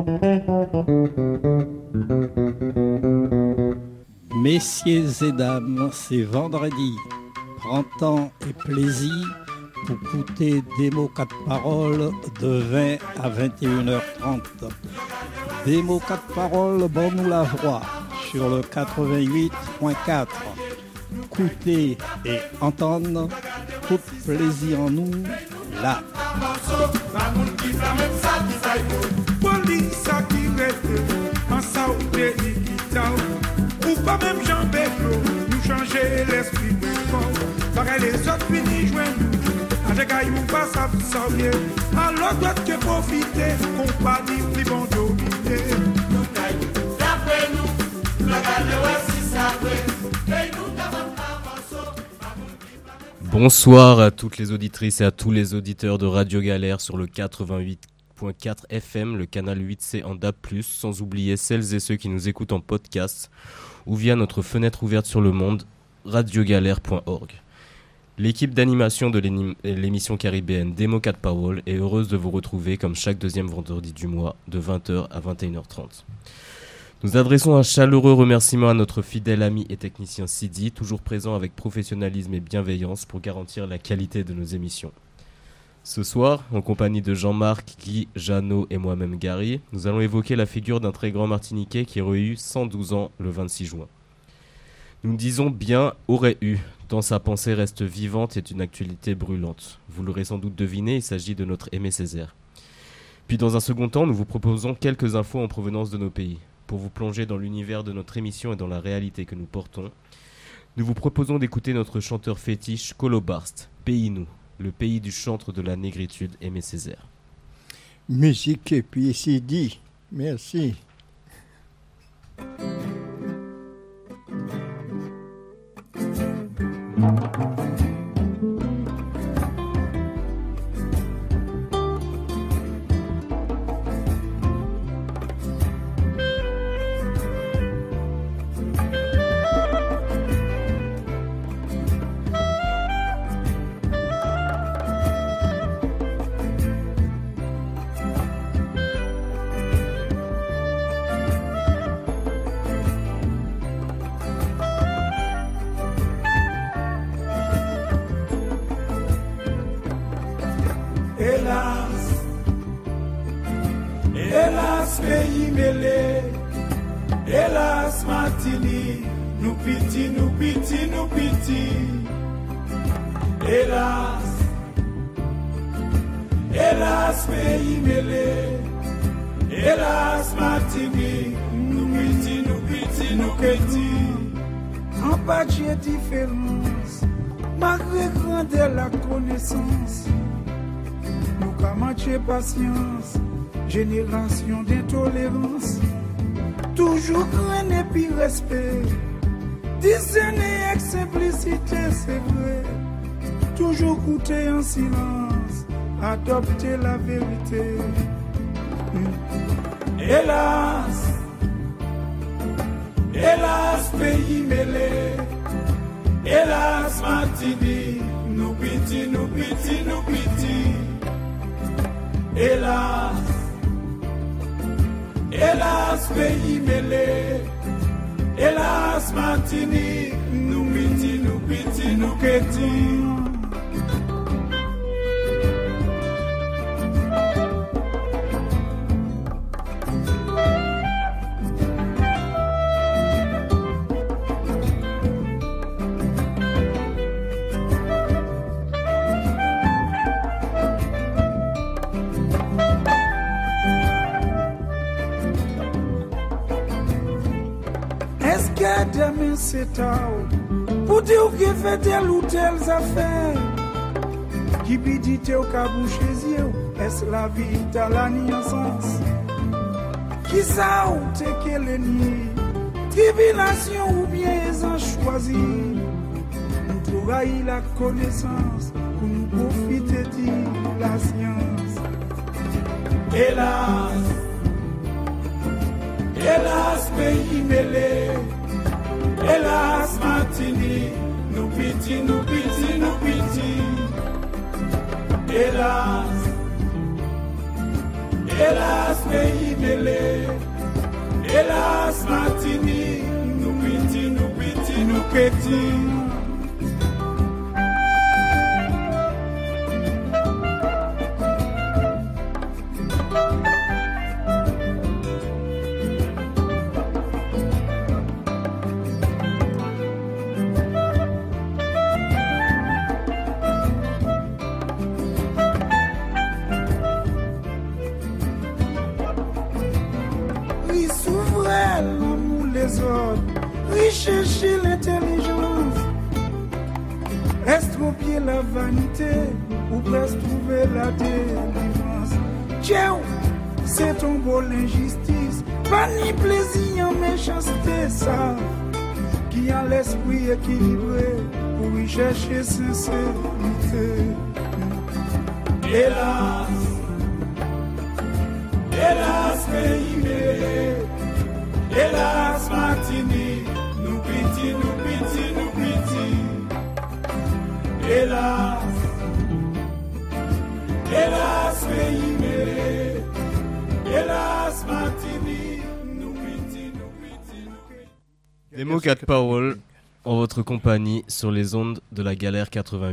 Messieurs et dames, c'est vendredi. Prends temps et plaisir pour écouter Démo 4 paroles de 20 à 21h30. Démo 4 paroles, bon nous la voix sur le 88.4. Écoutez et entendre, tout plaisir en nous, là. Ou pas même Jean Béclo, nous changer l'esprit du corps. Pareil les autres finis joindre nous, avec Aïou pas ça bien. Alors doit que profiter, compagnie plus bon dominer. Nous taillons, d'après nous, nous regardons si ça fait. Et nous n'avons pas morceau. Bonsoir à toutes les auditrices et à tous les auditeurs de Radio Galère sur le 88.4 FM, le canal 8C en DAB+, sans oublier celles et ceux qui nous écoutent en podcast ou via notre fenêtre ouverte sur le monde, radiogalère.org. L'équipe d'animation de l'émission caribéenne Démo 4 Paroles est heureuse de vous retrouver comme chaque deuxième vendredi du mois, de 20h à 21h30. Nous adressons un chaleureux remerciement à notre fidèle ami et technicien Sidi, toujours présent avec professionnalisme et bienveillance pour garantir la qualité de nos émissions. Ce soir, en compagnie de Jean-Marc, Guy, Jeannot et moi-même Gary, nous allons évoquer la figure d'un très grand Martiniquais qui aurait eu 112 ans le 26 juin. Nous disons bien « aurait eu », tant sa pensée reste vivante et est une actualité brûlante. Vous l'aurez sans doute deviné, il s'agit de notre Aimé Césaire. Puis dans un second temps, nous vous proposons quelques infos en provenance de nos pays. Pour vous plonger dans l'univers de notre émission et dans la réalité que nous portons, nous vous proposons d'écouter notre chanteur fétiche Colobarst, Pays nous. Le pays du chantre de la négritude, Aimé Césaire. Musique et puis c'est dit. Merci. Hélas, pays mêlé, hélas, Martinique, nous piti, nous piti, nous piti. Hélas, hélas, pays mêlé, hélas, Martinique, nous piti, nous piti, nous piti. En bas de différence, malgré grandeur la connaissance, nous camancher patience. Génération d'intolérance, toujours crainte et puis respect. Discerner avec simplicité, c'est vrai. Toujours goûter en silence, adopter la vérité. Hélas, hélas, pays mêlé. Hélas, Martinique, nous piti, nous piti, nous piti. Hélas, hélas, pays mêlé, hélas, Martinique, nous piti, nous piti, nous piti. Demain c'est tard pour dire qu'il fait telle ou telle affaire qui bidite au cabouche chez eux. Est-ce la vie dans la nuance qui ça ou t'es qu'elle est niée tribulation ou bien ils ont choisi nous trouver la connaissance pour nous profiter de la science. Hélas, hélas, pays mêlé. Hélas, Martinique, nous piti, nous piti, nous piti. Hélas, hélas, pays mêlé. Hélas, Martini, nous piti, nous kéti. Chercher l'intelligence, estropier la vanité ou presque trouver la délivrance. Tiens, c'est ton beau l'injustice, pas ni plaisir en méchanceté, ça qui a l'esprit équilibré pour y chercher sincérité. Hélas, hélas, pays, hélas, Martini. Nous piti, hélas, hélas, pays, hélas, Martini, nous piti. Des mots, quatre paroles en votre compagnie sur les ondes de la Galère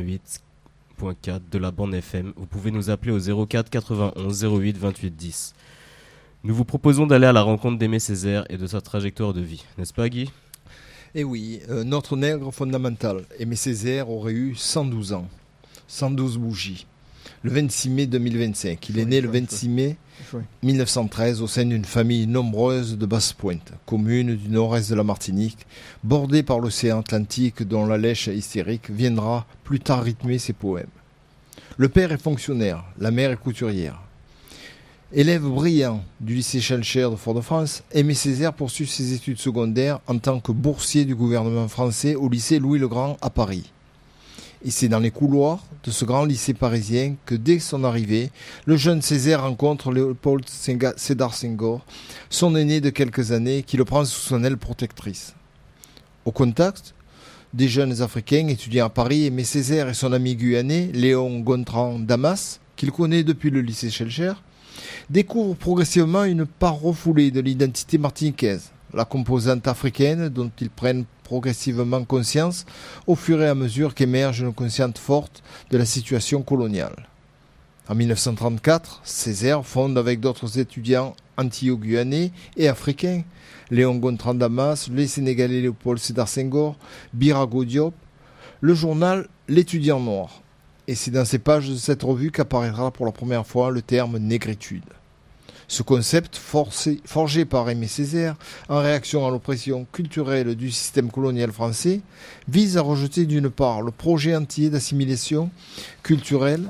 88.4 de la bande FM. Vous pouvez nous appeler au 04 91 08 28 10. Nous vous proposons d'aller à la rencontre d'Aimé Césaire et de sa trajectoire de vie, n'est-ce pas Guy ? Eh oui, notre nègre fondamental, Aimé Césaire, aurait eu 112 ans, 112 bougies, le 26 mai 2025. Il est né le 26 mai 1913 au sein d'une famille nombreuse de Basse-Pointe, commune du nord-est de la Martinique, bordée par l'océan Atlantique dont la lèche hystérique viendra plus tard rythmer ses poèmes. Le père est fonctionnaire, la mère est couturière. Élève brillant du lycée Schellcher de Fort-de-France, Aimé Césaire poursuit ses études secondaires en tant que boursier du gouvernement français au lycée Louis-le-Grand à Paris. Et c'est dans les couloirs de ce grand lycée parisien que dès son arrivée, le jeune Césaire rencontre Léopold Sédar Senghor, son aîné de quelques années, qui le prend sous son aile protectrice. Au contact des jeunes Africains étudiant à Paris, Aimé Césaire et son ami guyanais, Léon Gontran Damas, qu'il connaît depuis le lycée Schellcher, découvre progressivement une part refoulée de l'identité martiniquaise, la composante africaine dont ils prennent progressivement conscience au fur et à mesure qu'émerge une conscience forte de la situation coloniale. En 1934, Césaire fonde avec d'autres étudiants antillo-guyanais et africains, Léon Gontran Damas, les Sénégalais Léopold Sédar Senghor, Birago Diop, le journal L'Étudiant Noir. Et c'est dans ces pages de cette revue qu'apparaîtra pour la première fois le terme négritude. Ce concept, forgé par Aimé Césaire, en réaction à l'oppression culturelle du système colonial français, vise à rejeter d'une part le projet entier d'assimilation culturelle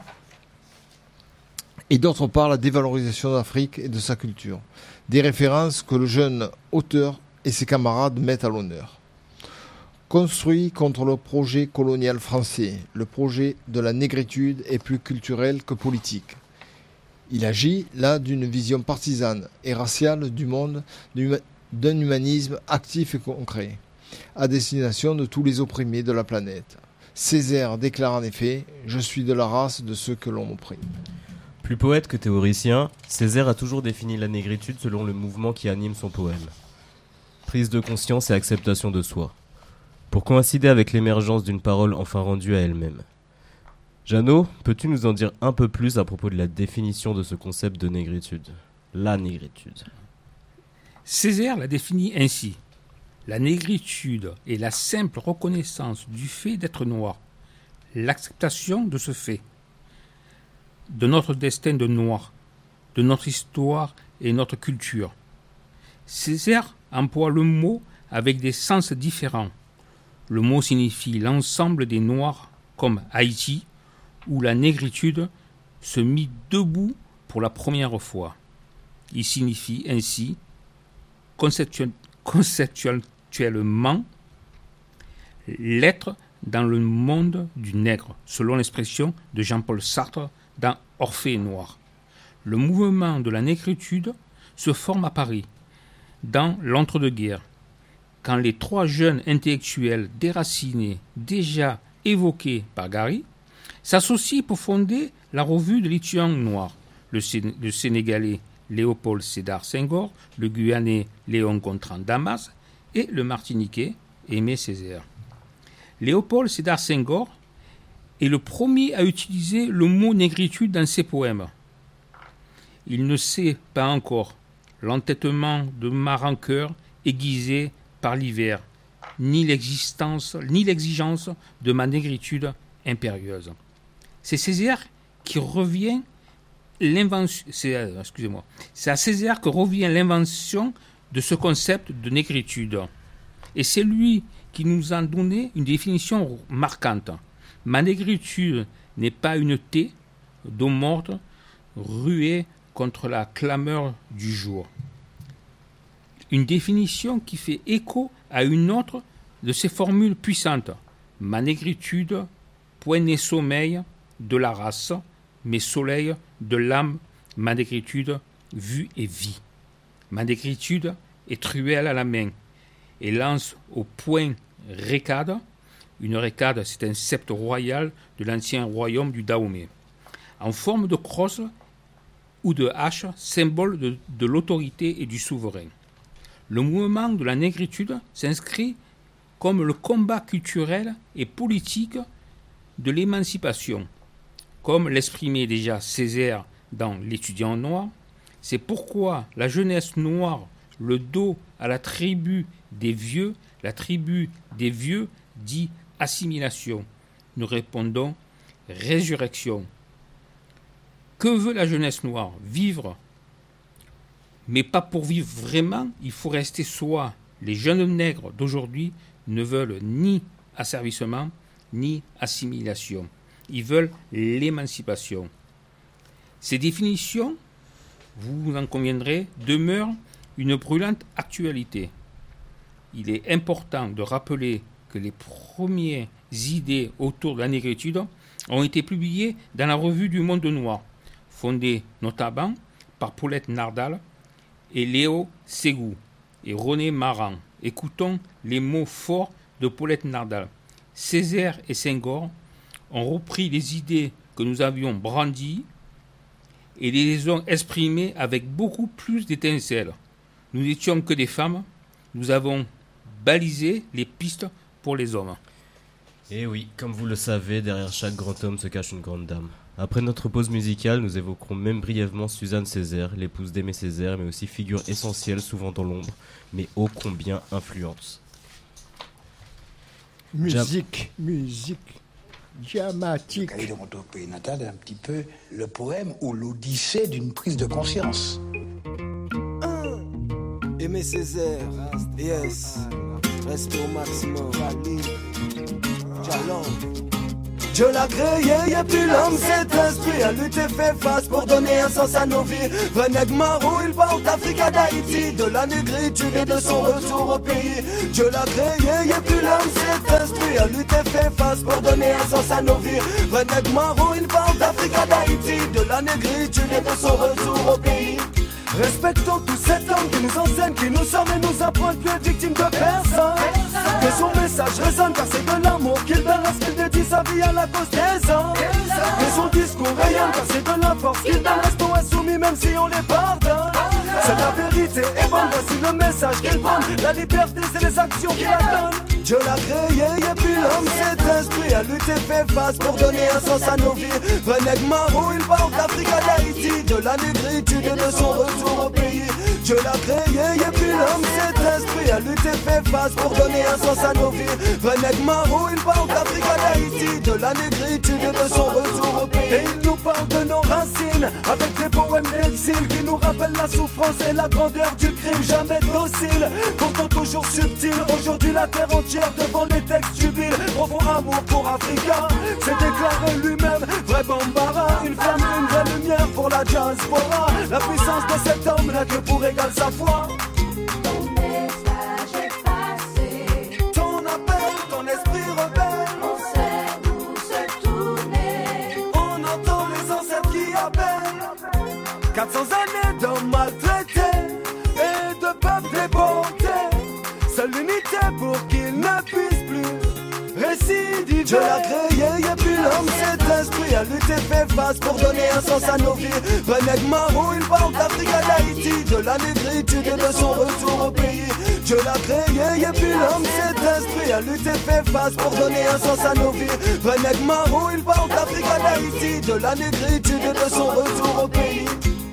et d'autre part la dévalorisation d'Afrique et de sa culture. Des références que le jeune auteur et ses camarades mettent à l'honneur. Construit contre le projet colonial français, le projet de la négritude est plus culturel que politique. Il agit là d'une vision partisane et raciale du monde, d'un humanisme actif et concret, à destination de tous les opprimés de la planète. Césaire déclare en effet « Je suis de la race de ceux que l'on opprime ». Plus poète que théoricien, Césaire a toujours défini la négritude selon le mouvement qui anime son poème. Prise de conscience et acceptation de soi. Pour coïncider avec l'émergence d'une parole enfin rendue à elle-même. Jeannot, peux-tu nous en dire un peu plus à propos de la définition de ce concept de négritude ? La négritude. Césaire la définit ainsi. La négritude est la simple reconnaissance du fait d'être noir, l'acceptation de ce fait, de notre destin de noir, de notre histoire et notre culture. Césaire emploie le mot avec des sens différents. Le mot signifie l'ensemble des Noirs, comme Haïti, où la négritude se mit debout pour la première fois. Il signifie ainsi, conceptuellement, l'être dans le monde du nègre, selon l'expression de Jean-Paul Sartre dans Orphée noir. Le mouvement de la négritude se forme à Paris, dans l'entre-deux-guerres, quand les trois jeunes intellectuels déracinés déjà évoqués par Gary s'associent pour fonder la revue de l'étudiant noir, le Sénégalais Léopold Sédar Senghor, le Guyanais Léon Gontran Damas et le Martiniquais Aimé Césaire. Léopold Sédar Senghor est le premier à utiliser le mot négritude dans ses poèmes. Il ne sait pas encore l'entêtement de ma rancœur aiguisée par l'hiver, ni l'exigence de ma négritude impérieuse. C'est Césaire qui revient c'est à Césaire que revient l'invention de ce concept de négritude. Et c'est lui qui nous a donné une définition marquante. Ma négritude n'est pas une taie d'eau morte ruée contre la clameur du jour. Une définition qui fait écho à une autre de ces formules puissantes. Ma négritude, point n'est sommeil de la race, mais soleil de l'âme, ma négritude, vue et vie. Ma négritude est truelle à la main et lance au poing récade. Une récade, c'est un sceptre royal de l'ancien royaume du Dahomey, en forme de crosse ou de hache, symbole de l'autorité et du souverain. Le mouvement de la négritude s'inscrit comme le combat culturel et politique de l'émancipation. Comme l'exprimait déjà Césaire dans L'étudiant noir, c'est pourquoi la jeunesse noire, le dos à la tribu des vieux dit assimilation. Nous répondons résurrection. Que veut la jeunesse noire? Vivre. Mais pas pour vivre vraiment, il faut rester soi. Les jeunes nègres d'aujourd'hui ne veulent ni asservissement, ni assimilation. Ils veulent l'émancipation. Ces définitions, vous en conviendrez, demeurent une brûlante actualité. Il est important de rappeler que les premières idées autour de la négritude ont été publiées dans la revue du Monde Noir, fondée notamment par Paulette Nardal et Léo Ségou et René Maran. Écoutons les mots forts de Paulette Nardal. Césaire et Senghor ont repris les idées que nous avions brandies et les ont exprimées avec beaucoup plus d'étincelles. Nous n'étions que des femmes, nous avons balisé les pistes pour les hommes. Et oui, comme vous le savez, derrière chaque grand homme se cache une grande dame. Après notre pause musicale, nous évoquerons même brièvement Suzanne Césaire, l'épouse d'Aimé Césaire, mais aussi figure essentielle, souvent dans l'ombre, mais ô combien influente. Musique dramatique. Le cahier de mon pays natal est un petit peu le poème ou l'odyssée d'une prise de conscience. Aimé Césaire, yes, respect au maximum, Jalon. Dieu l'a créé, et puis l'homme s'est instruit à lutter, fait face pour donner un sens à nos vies. Veneg Marou, il part d'Afrique à d'Haïti, de la négritude et de son retour au pays. Dieu l'a créé, et puis l'homme s'est instruit à lutter, fait face pour donner un sens à nos vies. Veneg Marou, il part d'Afrique à d'Haïti, de la négritude et de son retour au pays. Respectons tous cet homme qui nous enseigne, qui nous sommes et nous apprend que est victime de personne. Que son message résonne car c'est de l'amour qu'il donne lorsqu'il dédie sa vie à la cause des hommes. Que son discours rayonne car c'est de la force qu'il donne, restons insoumis même si on les pardonne. C'est la vérité et bonne, voici le message qu'il donne. La liberté c'est les actions qu'il la donne. Dieu l'a créé et puis l'homme s'est instruit à lutter, fait face pour donner un sens à nos vies. Veneg Marou, il part d'Afrique à d'Haïti, de la négritude et de son retour au pays. Dieu l'a créé et puis l'homme s'est instruit à lutter, fait face pour donner un sens à nos vies. Veneg Marou, il part d'Afrique à d'Haïti, de la négritude et de son retour au pays. Et il nous parle de nos racines, avec des poèmes d'exil qui nous rappellent la souffrance et la grandeur du crime, jamais docile, pourtant toujours subtil. Aujourd'hui la terre entière devant les textes jubiles. Profond amour pour Africa, c'est déclaré lui-même, vrai Bambara. Une flamme, une vraie lumière pour la diaspora. La puissance de cet homme n'a que pour égal sa foi. Ton message est passé, ton appel, ton esprit rebelle. on sait d'où se tourner. On entend les ancêtres qui appellent 400 années d'hommes maltraités et de peuples débordés. Seule l'unité pour qu'ils ne puissent plus récidiver. Dieu l'a créé et puis l'homme s'est esprit à lutter fait face pour donner un sens à nos vies. Reneg Marou, il parle d'Afrique à d'Haïti, de la négritude et de son retour au pays. Dieu l'a créé et puis l'homme s'est instruit à lutter fait face pour donner un sens à nos vies. Reneg Marou, il parle d'Afrique à d'Haïti, de la négritude et de son retour au pays.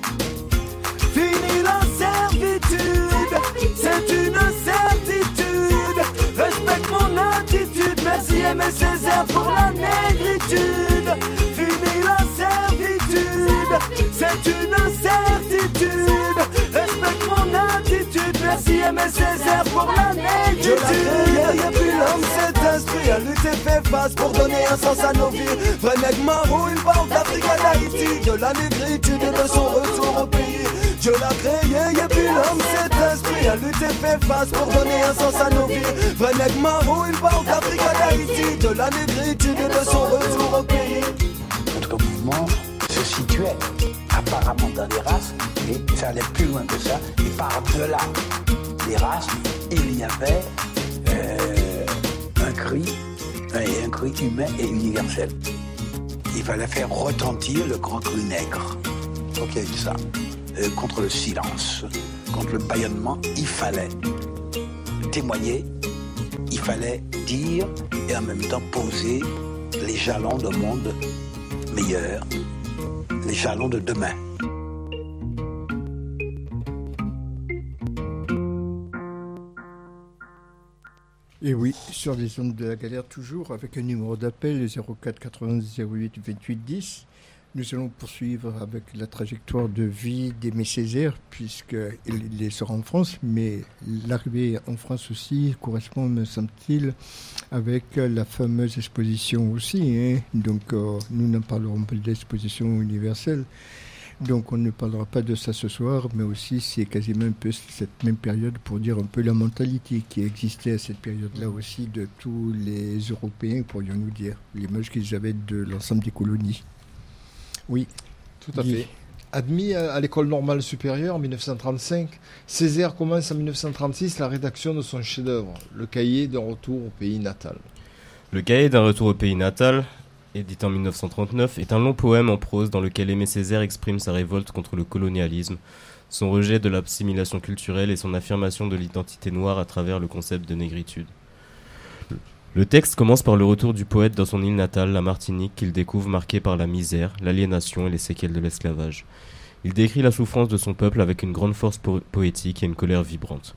Fini la servitude, c'est une certitude. Respecte mon attitude, merci Aimé Césaire pour la négritude. Fini la servitude, c'est une certitude. Respecte mon attitude, merci Aimé Césaire pour la négritude. Dieu l'a créé et puis l'homme s'est instruit à lutter fait face pour donner un sens à nos vies. Reneg Marou, il parle d'Afrique à d'Haïti, de la négritude et de son retour au pays. Dieu l'a créé et puis l'homme s'est instruit à lutter fait face pour donner un sens à nos vies. Reneg Marou, il parle d'Afrique à d'Haïti, de la négritude et de son retour au pays. Notre mouvement se situait apparemment dans les races, et ça allait plus loin que ça. Et par-delà les races, il y avait un cri humain et universel. Il fallait faire retentir le grand cri nègre. Donc il y a eu ça. Contre le silence, contre le bâillonnement, il fallait témoigner, il fallait dire et en même temps poser les jalons d'un monde meilleur, les jalons de demain. Et oui, sur les ondes de la galère toujours, avec un numéro d'appel, le 04 90 08 28 10. Nous allons poursuivre avec la trajectoire de vie d'Aimé Césaire, puisqu'il sera en France, mais l'arrivée en France aussi correspond, me semble-t-il, avec la fameuse exposition aussi. Hein. Donc, nous n'en parlerons pas de l'exposition universelle. Donc, on ne parlera pas de ça ce soir, mais aussi c'est quasiment un peu cette même période pour dire un peu la mentalité qui existait à cette période-là aussi de tous les Européens, pourrions-nous dire, l'image qu'ils avaient de l'ensemble des colonies. Oui, tout à fait. Admis à l'école normale supérieure en 1935, Césaire commence en 1936 la rédaction de son chef-d'œuvre, Le Cahier d'un retour au pays natal. Le Cahier d'un retour au pays natal, édité en 1939, est un long poème en prose dans lequel Aimé Césaire exprime sa révolte contre le colonialisme, son rejet de l'assimilation culturelle et son affirmation de l'identité noire à travers le concept de négritude. Le texte commence par le retour du poète dans son île natale, la Martinique, qu'il découvre marquée par la misère, l'aliénation et les séquelles de l'esclavage. Il décrit la souffrance de son peuple avec une grande force poétique et une colère vibrante.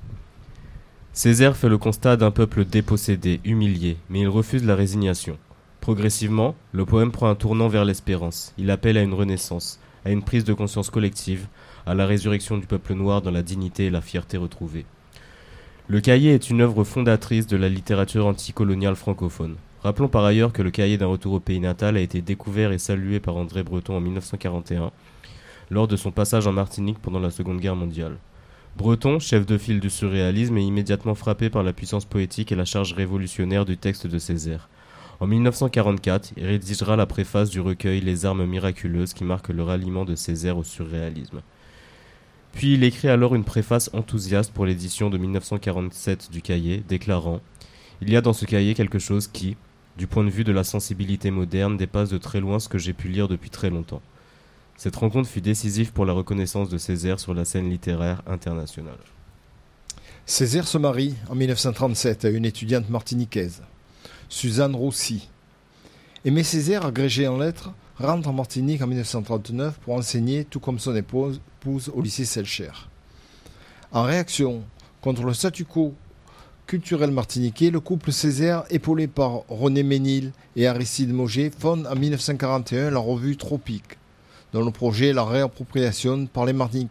Césaire fait le constat d'un peuple dépossédé, humilié, mais il refuse la résignation. Progressivement, le poème prend un tournant vers l'espérance. Il appelle à une renaissance, à une prise de conscience collective, à la résurrection du peuple noir dans la dignité et la fierté retrouvées. Le Cahier est une œuvre fondatrice de la littérature anticoloniale francophone. Rappelons par ailleurs que le Cahier d'un retour au pays natal a été découvert et salué par André Breton en 1941, lors de son passage en Martinique pendant la Seconde Guerre mondiale. Breton, chef de file du surréalisme, est immédiatement frappé par la puissance poétique et la charge révolutionnaire du texte de Césaire. En 1944, il rédigera la préface du recueil Les armes miraculeuses qui marque le ralliement de Césaire au surréalisme. Puis il écrit alors une préface enthousiaste pour l'édition de 1947 du Cahier, déclarant « Il y a dans ce cahier quelque chose qui, du point de vue de la sensibilité moderne, dépasse de très loin ce que j'ai pu lire depuis très longtemps. » Cette rencontre fut décisive pour la reconnaissance de Césaire sur la scène littéraire internationale. Césaire se marie en 1937 à une étudiante martiniquaise, Suzanne Roussy. Aimé Césaire, agrégé en lettres, rentre en Martinique en 1939 pour enseigner, tout comme son épouse, au lycée Selcher. En réaction contre le statu quo culturel martiniquais, le couple Césaire, épaulé par René Ménil et Aristide Mauger, fonde en 1941 la revue Tropique, dont le projet est la réappropriation par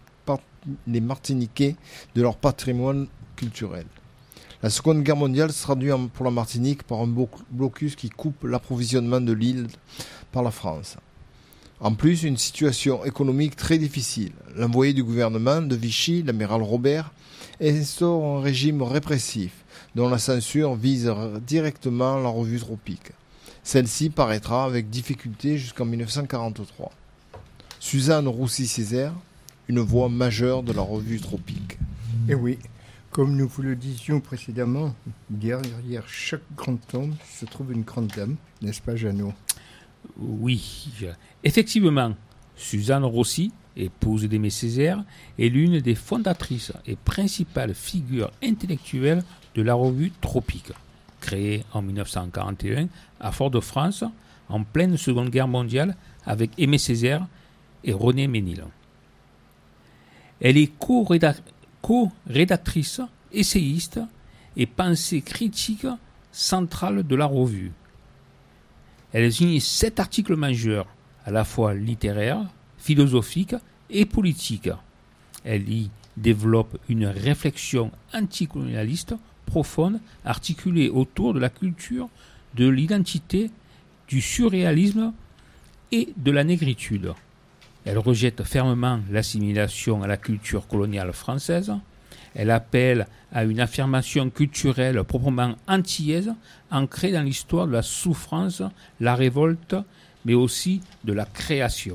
les Martiniquais de leur patrimoine culturel. La Seconde Guerre mondiale se traduit pour la Martinique par un blocus qui coupe l'approvisionnement de l'île par la France. En plus, une situation économique très difficile. L'envoyé du gouvernement de Vichy, l'amiral Robert, instaure un régime répressif dont la censure vise directement la revue Tropique. Celle-ci paraîtra avec difficulté jusqu'en 1943. Suzanne Roussy-Césaire, une voix majeure de la revue Tropique. Et oui, comme nous vous le disions précédemment, derrière chaque grand homme se trouve une grande dame, n'est-ce pas Jeannot ? Oui, effectivement, Suzanne Rossi, épouse d'Aimé Césaire, est l'une des fondatrices et principales figures intellectuelles de la revue Tropique, créée en 1941 à Fort-de-France, en pleine Seconde Guerre mondiale, avec Aimé Césaire et René Ménil. Elle est co-rédactrice, essayiste et pensée critique centrale de la revue. Elle signe 7 articles majeurs, à la fois littéraires, philosophiques et politiques. Elle y développe une réflexion anticolonialiste profonde, articulée autour de la culture, de l'identité, du surréalisme et de la négritude. Elle rejette fermement l'assimilation à la culture coloniale française. Elle appelle à une affirmation culturelle proprement antillaise, ancrée dans l'histoire de la souffrance, la révolte, mais aussi de la création.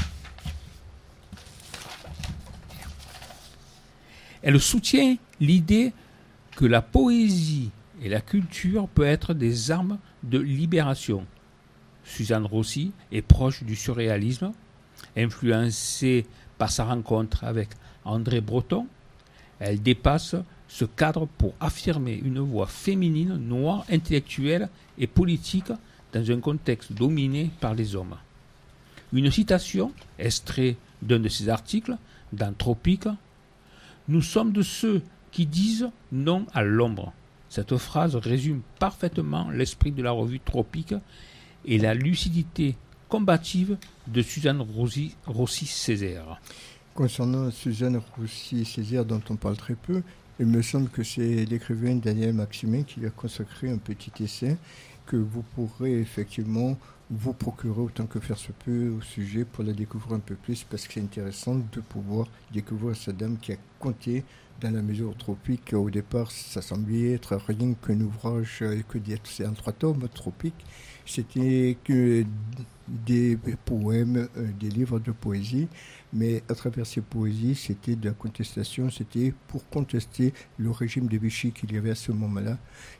Elle soutient l'idée que la poésie et la culture peuvent être des armes de libération. Suzanne Rossi est proche du surréalisme, influencée par sa rencontre avec André Breton. Elle dépasse ce cadre pour affirmer une voix féminine, noire, intellectuelle et politique dans un contexte dominé par les hommes. Une citation, extrait d'un de ses articles, dans Tropique, « Nous sommes de ceux qui disent non à l'ombre ». Cette phrase résume parfaitement l'esprit de la revue Tropique et la lucidité combative de Suzanne Rossi-Césaire. Concernant Suzanne Rossi-Césaire, dont on parle très peu, il me semble que c'est l'écrivain Daniel Maximin qui lui a consacré un petit essai que vous pourrez effectivement vous procurer autant que faire se peut au sujet pour la découvrir un peu plus, parce que c'est intéressant de pouvoir découvrir cette dame qui a compté dans la mesure tropique. Au départ, ça semblait être rien qu'un ouvrage, c'est en 3 tomes, Tropique. C'était que des poèmes, des livres de poésie, mais à travers ces poésies, c'était de la contestation, c'était pour contester le régime de Vichy qu'il y avait à ce moment-là,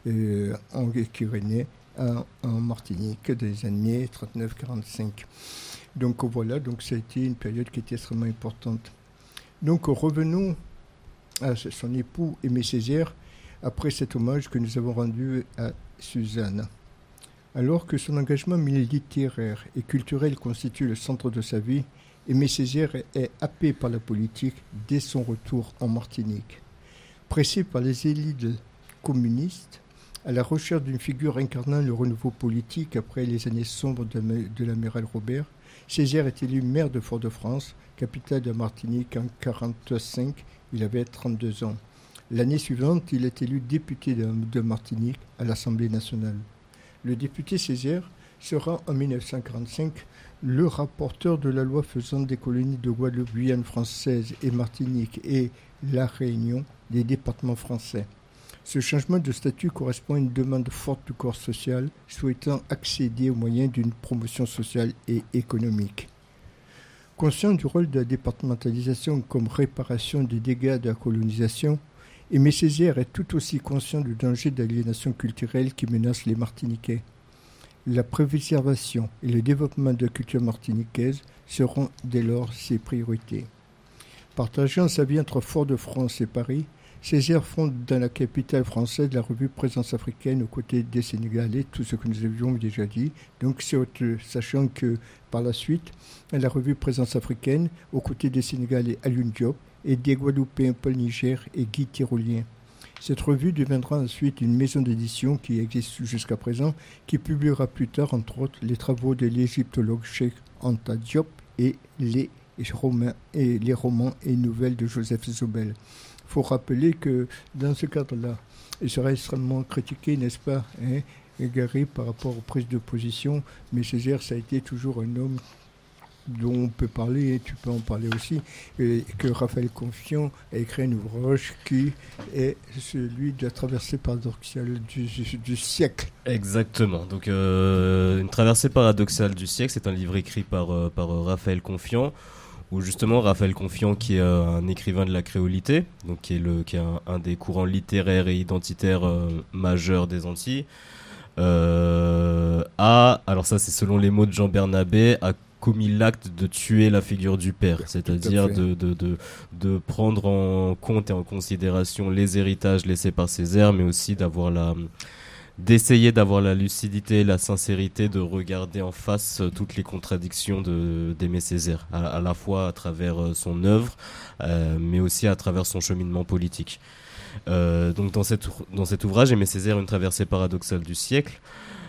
qui régnait en Martinique des années 39-45. Donc voilà, donc ça a été une période qui était extrêmement importante. Donc revenons à son époux Aimé Césaire, après cet hommage que nous avons rendu à Suzanne. Alors que son engagement littéraire et culturel constitue le centre de sa vie, Aimé Césaire est happé par la politique dès son retour en Martinique. Pressé par les élites communistes, à la recherche d'une figure incarnant le renouveau politique après les années sombres de l'amiral Robert, Césaire est élu maire de Fort-de-France, capitale de Martinique en 1945. Il avait 32 ans. L'année suivante, il est élu député de Martinique à l'Assemblée nationale. Le député Césaire sera en 1945 le rapporteur de la loi faisant des colonies de Guadeloupe, Guyane française et Martinique et La Réunion des départements français. Ce changement de statut correspond à une demande forte du corps social souhaitant accéder aux moyens d'une promotion sociale et économique. Conscient du rôle de la départementalisation comme réparation des dégâts de la colonisation, Aimé Césaire est tout aussi conscient du danger d'aliénation culturelle qui menace les Martiniquais. La préservation et le développement de la culture martiniquaise seront dès lors ses priorités. Partageant sa vie entre Fort-de-France et Paris, Césaire fonde dans la capitale française la revue Présence africaine aux côtés des Sénégalais, tout ce que nous avions déjà dit. Donc, sachant que par la suite, la revue Présence africaine aux côtés des Sénégalais Alioune Diop et des Guadeloupéens Paul Niger et Guy Tyrolien. Cette revue deviendra ensuite une maison d'édition qui existe jusqu'à présent, qui publiera plus tard, entre autres, les travaux de l'égyptologue Cheikh Anta Diop et les romans et nouvelles de Joseph Zobel. Il faut rappeler que dans ce cadre-là, il sera extrêmement critiqué, n'est-ce pas, égaré par rapport aux prises de position, mais Césaire, ça a été toujours un homme dont on peut parler, et tu peux en parler aussi, et que Raphaël Confiant a écrit un ouvrage qui est celui de la traversée paradoxale du siècle. Exactement, donc une traversée paradoxale du siècle, c'est un livre écrit par Raphaël Confiant, où justement Raphaël Confiant, qui est un écrivain de la créolité, donc qui est un des courants littéraires et identitaires majeurs des Antilles, alors ça c'est selon les mots de Jean Bernabé, a commis l'acte de tuer la figure du père, c'est-à-dire de prendre en compte et en considération les héritages laissés par Césaire, mais aussi d'essayer d'avoir la lucidité et la sincérité de regarder en face toutes les contradictions d'Aimé Césaire, à la fois à travers son œuvre, mais aussi à travers son cheminement politique. Donc dans cet ouvrage, Aimé Césaire, une traversée paradoxale du siècle,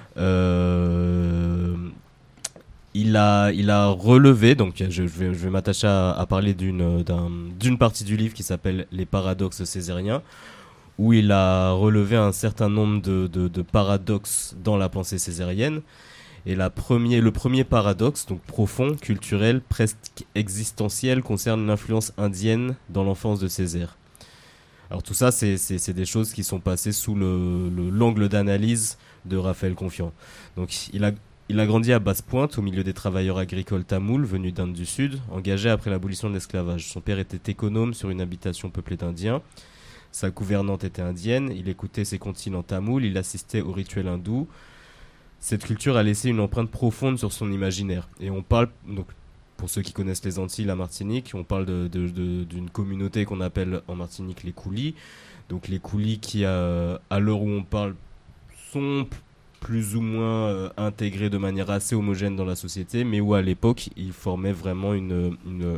il a relevé, donc je vais m'attacher à parler d'une partie du livre qui s'appelle Les paradoxes césariens, où il a relevé un certain nombre de paradoxes dans la pensée césarienne. Et le premier paradoxe, donc profond, culturel, presque existentiel, concerne l'influence indienne dans l'enfance de Césaire. Alors tout ça, c'est des choses qui sont passées sous l'angle d'analyse de Raphaël Confiant. Donc il a grandi à Basse-Pointe, au milieu des travailleurs agricoles tamouls venus d'Inde du Sud, engagés après l'abolition de l'esclavage. Son père était économe sur une habitation peuplée d'Indiens. Sa gouvernante était indienne, il écoutait ses comptines en tamoul, il assistait aux rituels hindous. Cette culture a laissé une empreinte profonde sur son imaginaire. Et on parle, donc, pour ceux qui connaissent les Antilles, la Martinique, on parle d'une communauté qu'on appelle en Martinique les coulis. Donc les coulis qui, à l'heure où on parle, sont plus ou moins intégrés de manière assez homogène dans la société, mais où à l'époque, ils formaient vraiment une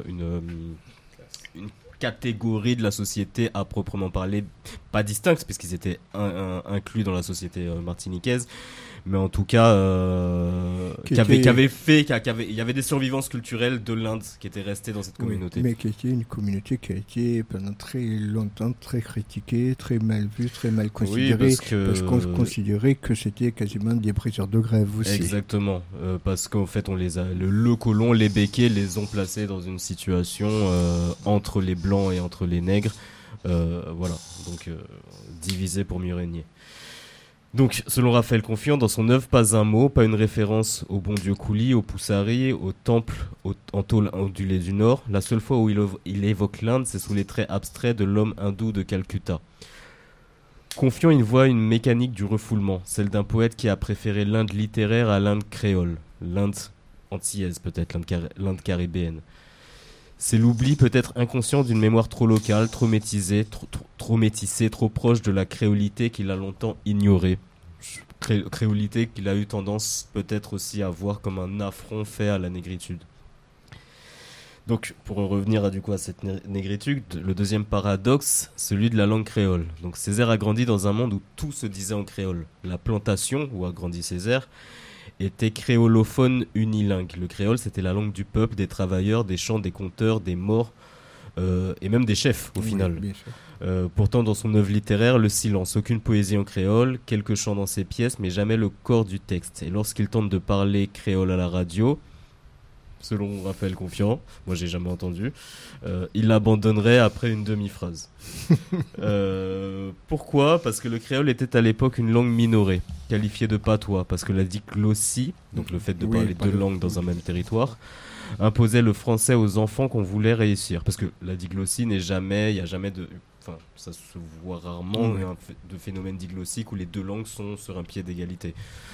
catégorie de la société à proprement parler, pas distincte, puisqu'ils étaient inclus dans la société martiniquaise, mais en tout cas il y avait des survivances culturelles de l'Inde qui étaient restées dans cette communauté. Mais qui était une communauté qui a été pendant très longtemps très critiquée, très mal vue, très mal considérée, parce qu'on considérait que c'était quasiment des prisonniers de grève aussi. Exactement, parce qu'en fait le colon, les béquets les ont placés dans une situation entre les blancs et entre les nègres, voilà, donc divisés pour mieux régner. Donc, selon Raphaël Confiant, dans son œuvre, pas un mot, pas une référence au bon Dieu Kouli, au Poussari, au temple en tôle ondulée du Nord. La seule fois où il évoque l'Inde, c'est sous les traits abstraits de l'homme hindou de Calcutta. Confiant, il voit une mécanique du refoulement, celle d'un poète qui a préféré l'Inde littéraire à l'Inde créole, l'Inde antillaise peut-être, l'Inde caribéenne. C'est l'oubli peut-être inconscient d'une mémoire trop locale, trop métissée, trop proche de la créolité qu'il a longtemps ignorée. Créolité qu'il a eu tendance peut-être aussi à voir comme un affront fait à la négritude. Donc, pour revenir à cette négritude, le deuxième paradoxe, celui de la langue créole. Donc, Césaire a grandi dans un monde où tout se disait en créole. La plantation, où a grandi Césaire, était créolophone unilingue. Le créole, c'était la langue du peuple, des travailleurs, des chants, des conteurs, des morts, et même des chefs, au final. Bien sûr. Pourtant, dans son œuvre littéraire, le silence, aucune poésie en créole, quelques chants dans ses pièces, mais jamais le corps du texte. Et lorsqu'il tente de parler créole à la radio, selon Raphaël Confiant, moi j'ai jamais entendu, il l'abandonnerait après une demi-phrase. Pourquoi ? Parce que le créole était à l'époque une langue minorée, qualifiée de patois, parce que la diglossie, donc le fait de parler deux langues dans un même territoire, imposait le français aux enfants qu'on voulait réussir. Parce que la diglossie il n'y a jamais de... Enfin, ça se voit rarement, de phénomène diglossique où les deux langues sont sur un pied d'égalité.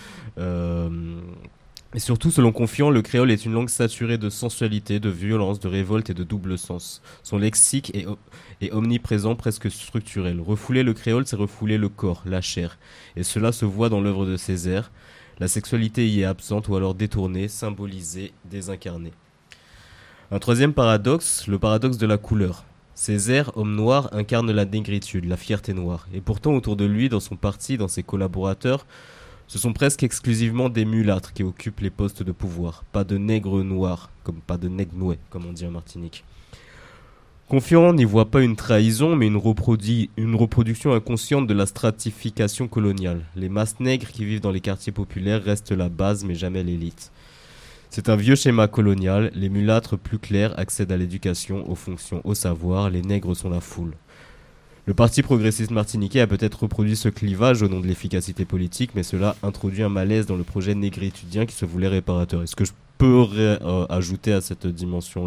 Et surtout, selon Confiant, le créole est une langue saturée de sensualité, de violence, de révolte et de double sens. Son lexique est omniprésent, presque structurel. Refouler le créole, c'est refouler le corps, la chair. Et cela se voit dans l'œuvre de Césaire. La sexualité y est absente ou alors détournée, symbolisée, désincarnée. Un troisième paradoxe, le paradoxe de la couleur. Césaire, homme noir, incarne la négritude, la fierté noire. Et pourtant, autour de lui, dans son parti, dans ses collaborateurs, ce sont presque exclusivement des mulâtres qui occupent les postes de pouvoir, pas de nègres noirs, pas de nègres noués, comme on dit en Martinique. Confiant n'y voit pas une trahison, mais une reproduction inconsciente de la stratification coloniale. Les masses nègres qui vivent dans les quartiers populaires restent la base, mais jamais l'élite. C'est un vieux schéma colonial, les mulâtres plus clairs accèdent à l'éducation, aux fonctions, au savoir, les nègres sont la foule. Le parti progressiste martiniquais a peut-être reproduit ce clivage au nom de l'efficacité politique, mais cela introduit un malaise dans le projet négritudien qui se voulait réparateur. Est-ce que je peux ajouter à cette dimension-là ?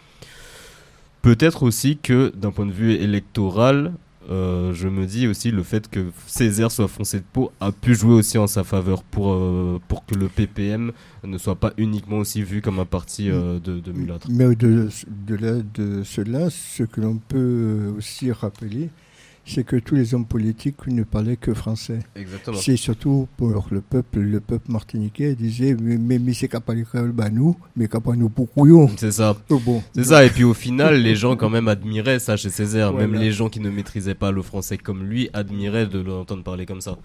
Peut-être aussi que, d'un point de vue électoral, je me dis aussi le fait que Césaire soit foncé de peau a pu jouer aussi en sa faveur pour que le PPM ne soit pas uniquement aussi vu comme un parti de mulâtres. Mais au-delà de cela, ce que l'on peut aussi rappeler, c'est que tous les hommes politiques ne parlaient que français. Exactement. C'est surtout pour le peuple martiniquais disait mais c'est qu'à parler nous, mais qu'à pas nous pour couillons. C'est ça. Bon. C'est ça. Et puis au final, les gens quand même admiraient ça chez Césaire. Voilà. Même les gens qui ne maîtrisaient pas le français comme lui admiraient de l'entendre parler comme ça.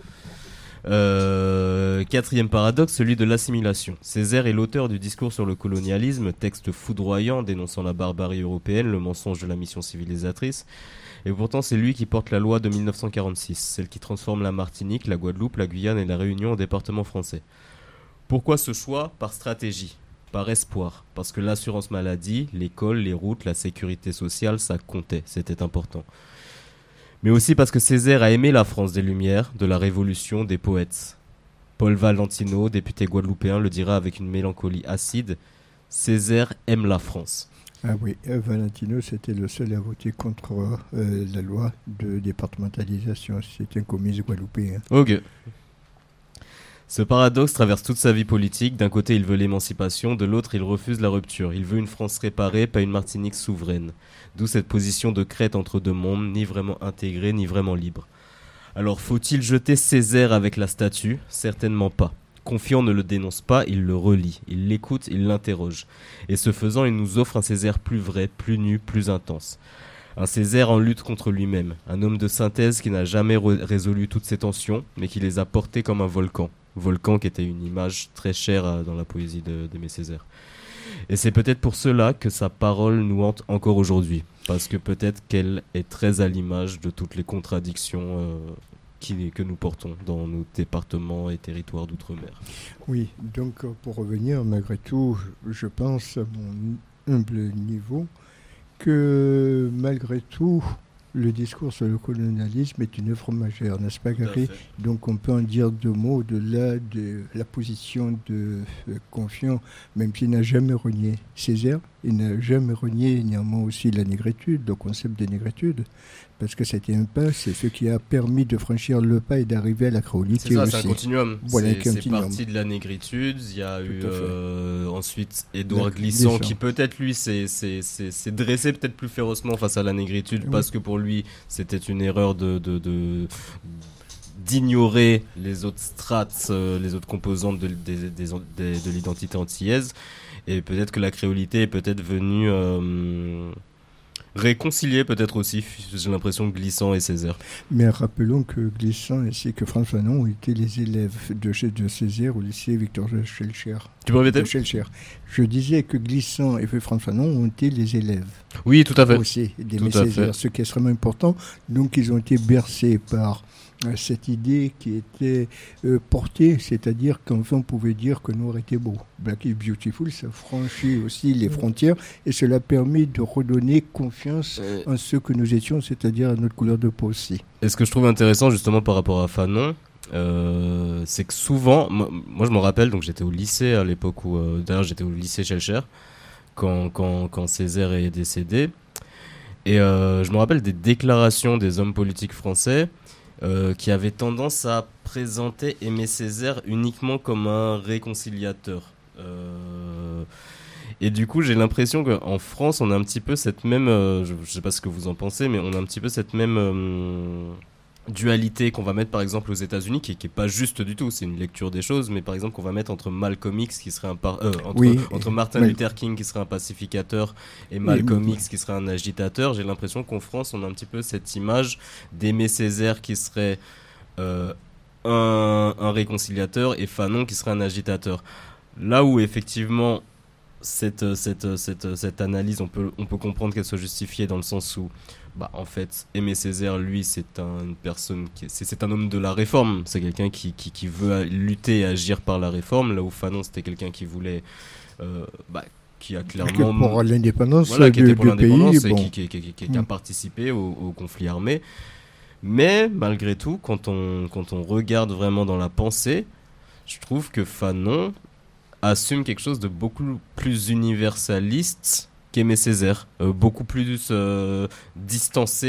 Quatrième paradoxe, celui de l'assimilation. Césaire est l'auteur du discours sur le colonialisme, texte foudroyant dénonçant la barbarie européenne, le mensonge de la mission civilisatrice. Et pourtant, c'est lui qui porte la loi de 1946, celle qui transforme la Martinique, la Guadeloupe, la Guyane et la Réunion en départements français. Pourquoi ce choix ? Par stratégie, par espoir, parce que l'assurance maladie, l'école, les routes, la sécurité sociale, ça comptait, c'était important. Mais aussi parce que Césaire a aimé la France des Lumières, de la Révolution, des poètes. Paul Valentino, député guadeloupéen, le dira avec une mélancolie acide, Césaire aime la France. Ah oui, Valentino, c'était le seul à voter contre la loi de départementalisation. C'est un communiste guadeloupéen. Ok. Ce paradoxe traverse toute sa vie politique. D'un côté, il veut l'émancipation, de l'autre, il refuse la rupture. Il veut une France réparée, pas une Martinique souveraine. D'où cette position de crête entre deux mondes, ni vraiment intégrée, ni vraiment libre. Alors, faut-il jeter Césaire avec la statue ? Certainement pas. Confiant ne le dénonce pas, il le relie, il l'écoute, il l'interroge. Et ce faisant, il nous offre un Césaire plus vrai, plus nu, plus intense. Un Césaire en lutte contre lui-même, un homme de synthèse qui n'a jamais résolu toutes ses tensions, mais qui les a portées comme un volcan. Volcan qui était une image très chère dans la poésie d'Aimé Césaire. Et c'est peut-être pour cela que sa parole nous hante encore aujourd'hui, parce que peut-être qu'elle est très à l'image de toutes les contradictions que nous portons dans nos départements et territoires d'outre-mer. Oui, donc pour revenir, malgré tout, je pense à mon humble niveau, que malgré tout, le discours sur le colonialisme est une œuvre majeure, n'est-ce pas Gary ? Donc on peut en dire deux mots au-delà de la position de Confiant, même s'il n'a jamais renié Césaire, il n'a jamais renié néanmoins aussi la négritude, le concept de négritude, parce que c'était un pas, c'est ce qui a permis de franchir le pas et d'arriver à la créolité. C'est ça, aussi. c'est un continuum. Voilà, c'est parti de la négritude. Il y a eu ensuite Édouard Glissant qui peut-être lui s'est dressé peut-être plus férocement face à la négritude parce que pour lui c'était une erreur d'ignorer les autres strates, les autres composantes de l'identité antillaise, et peut-être que la créolité est peut-être venue réconcilier peut-être aussi, j'ai l'impression, Glissant et Césaire. Mais rappelons que Glissant ainsi que François Fanon ont été les élèves de Césaire au lycée Victor Schellcher. Tu peux répéter ? Je disais que Glissant et François Fanon ont été les élèves. Oui, tout à fait. Aussi d'Aimé Césaire, ce qui est extrêmement important. Donc ils ont été bercés par cette idée qui était portée, c'est-à-dire qu'enfin on pouvait dire que Noir était beau. Black is beautiful, ça franchit aussi les frontières et cela permet de redonner confiance en ce que nous étions, c'est-à-dire à notre couleur de peau aussi. Et ce que je trouve intéressant justement par rapport à Fanon, c'est que souvent, moi je me rappelle, donc j'étais au lycée à l'époque où, d'ailleurs j'étais au lycée Schellcher quand Césaire est décédé, et je me rappelle des déclarations des hommes politiques français qui avait tendance à présenter Aimé Césaire uniquement comme un réconciliateur. Et du coup, j'ai l'impression qu'en France, on a un petit peu cette même... je sais pas ce que vous en pensez, mais on a un petit peu cette même dualité qu'on va mettre par exemple aux États-Unis, qui est pas juste du tout, c'est une lecture des choses, mais par exemple qu'on va mettre entre Malcolm X qui serait entre Martin Luther King qui serait un pacificateur et Malcolm X qui serait un agitateur. J'ai l'impression qu'en France on a un petit peu cette image d'Aimé Césaire qui serait un réconciliateur et Fanon qui serait un agitateur. Là où effectivement cette analyse on peut comprendre qu'elle soit justifiée dans le sens où en fait, Aimé Césaire, lui, c'est une personne c'est un homme de la réforme. C'est quelqu'un qui veut lutter et agir par la réforme. Là où Fanon, c'était quelqu'un qui voulait, qui a clairement pour l'indépendance qui était pour l'indépendance pays, et qui a participé au conflit armé. Mais malgré tout, quand on regarde vraiment dans la pensée, je trouve que Fanon assume quelque chose de beaucoup plus universaliste qu'Aimé Césaire, beaucoup plus distancé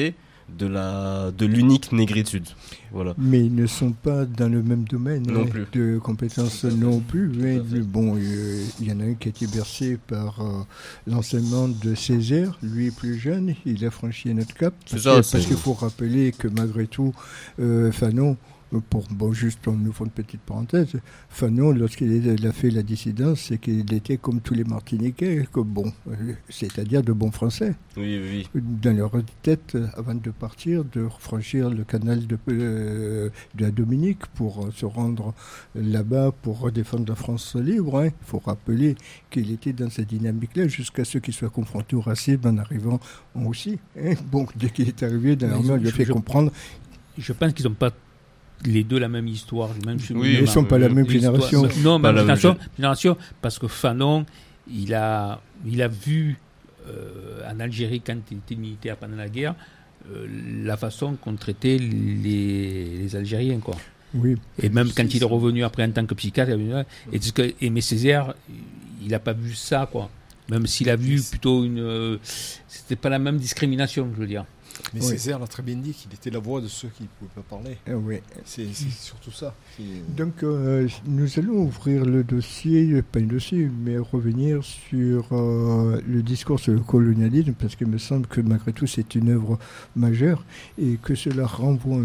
de l'unique négritude. Voilà. Mais ils ne sont pas dans le même domaine Non plus. de compétences non plus. Mais bon, il y en a un qui a été bercé par l'enseignement de Césaire. Lui est plus jeune, il a franchi un autre cap. Parce qu'il faut rappeler que malgré tout, Fanon, juste en ouvrant une petite parenthèse, Fanon, lorsqu'il a fait la dissidence, c'est qu'il était comme tous les Martiniquais, c'est-à-dire de bons Français. Oui. Dans leur tête, avant de partir, de franchir le canal de la Dominique pour se rendre là-bas pour défendre la France libre. Il faut rappeler qu'il était dans cette dynamique-là jusqu'à ce qu'il soit confronté au racisme en arrivant aussi. Bon, dès qu'il est arrivé dans l'armée, on lui a fait comprendre. Je pense qu'ils n'ont pas les deux la même histoire, même ils ne sont pas la même génération. Non, même génération, parce que Fanon, il a vu en Algérie, quand il était militaire pendant la guerre, la façon qu'on traitait les Algériens, quoi. Oui. Et même quand il est revenu après en tant que psychiatre, Aimé Césaire, il n'a pas vu ça, quoi. Même s'il a vu plutôt c'était pas la même discrimination, je veux dire. Mais Césaire l'a très bien dit qu'il était la voix de ceux qui ne pouvaient pas parler. Oui. C'est surtout ça. Donc, nous allons ouvrir le dossier, pas un dossier, mais revenir sur le discours sur le colonialisme, parce qu'il me semble que malgré tout, c'est une œuvre majeure et que cela renvoie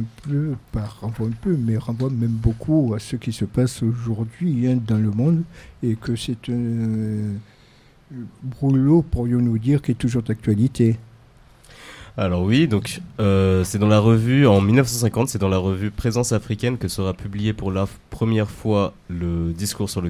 même beaucoup à ce qui se passe aujourd'hui dans le monde et que c'est un brûlot, pourrions-nous dire, qui est toujours d'actualité. Alors oui, donc c'est dans la revue, en 1950, c'est dans la revue Présence africaine que sera publié pour la première fois le discours sur le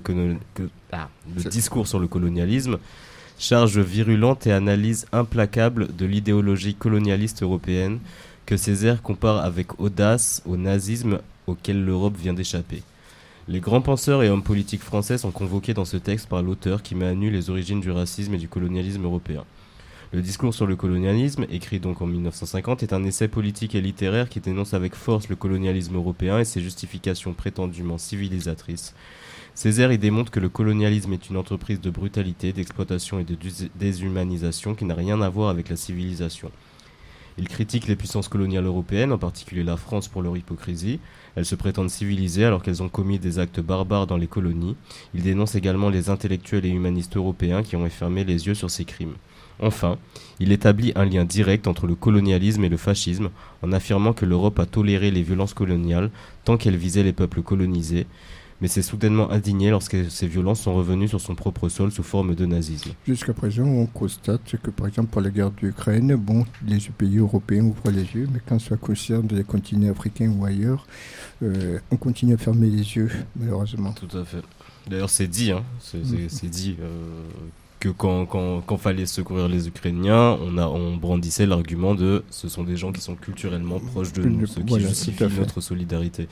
colonialisme, charge virulente et analyse implacable de l'idéologie colonialiste européenne que Césaire compare avec audace au nazisme auquel l'Europe vient d'échapper. Les grands penseurs et hommes politiques français sont convoqués dans ce texte par l'auteur qui met à nu les origines du racisme et du colonialisme européen. Le discours sur le colonialisme, écrit donc en 1950, est un essai politique et littéraire qui dénonce avec force le colonialisme européen et ses justifications prétendument civilisatrices. Césaire y démontre que le colonialisme est une entreprise de brutalité, d'exploitation et de déshumanisation qui n'a rien à voir avec la civilisation. Il critique les puissances coloniales européennes, en particulier la France pour leur hypocrisie. Elles se prétendent civilisées alors qu'elles ont commis des actes barbares dans les colonies. Il dénonce également les intellectuels et humanistes européens qui ont fermé les yeux sur ces crimes. Enfin, il établit un lien direct entre le colonialisme et le fascisme en affirmant que l'Europe a toléré les violences coloniales tant qu'elles visaient les peuples colonisés, mais s'est soudainement indigné lorsque ces violences sont revenues sur son propre sol sous forme de nazisme. Jusqu'à présent, on constate que, par exemple, pour la guerre d'Ukraine, les pays européens ouvrent les yeux, mais quand ça concerne les continents africains ou ailleurs, on continue à fermer les yeux, malheureusement. Tout à fait. D'ailleurs, c'est dit, c'est dit que quand fallait secourir les Ukrainiens, on brandissait l'argument de ce sont des gens qui sont culturellement proches de nous, ce qui justifie notre solidarité.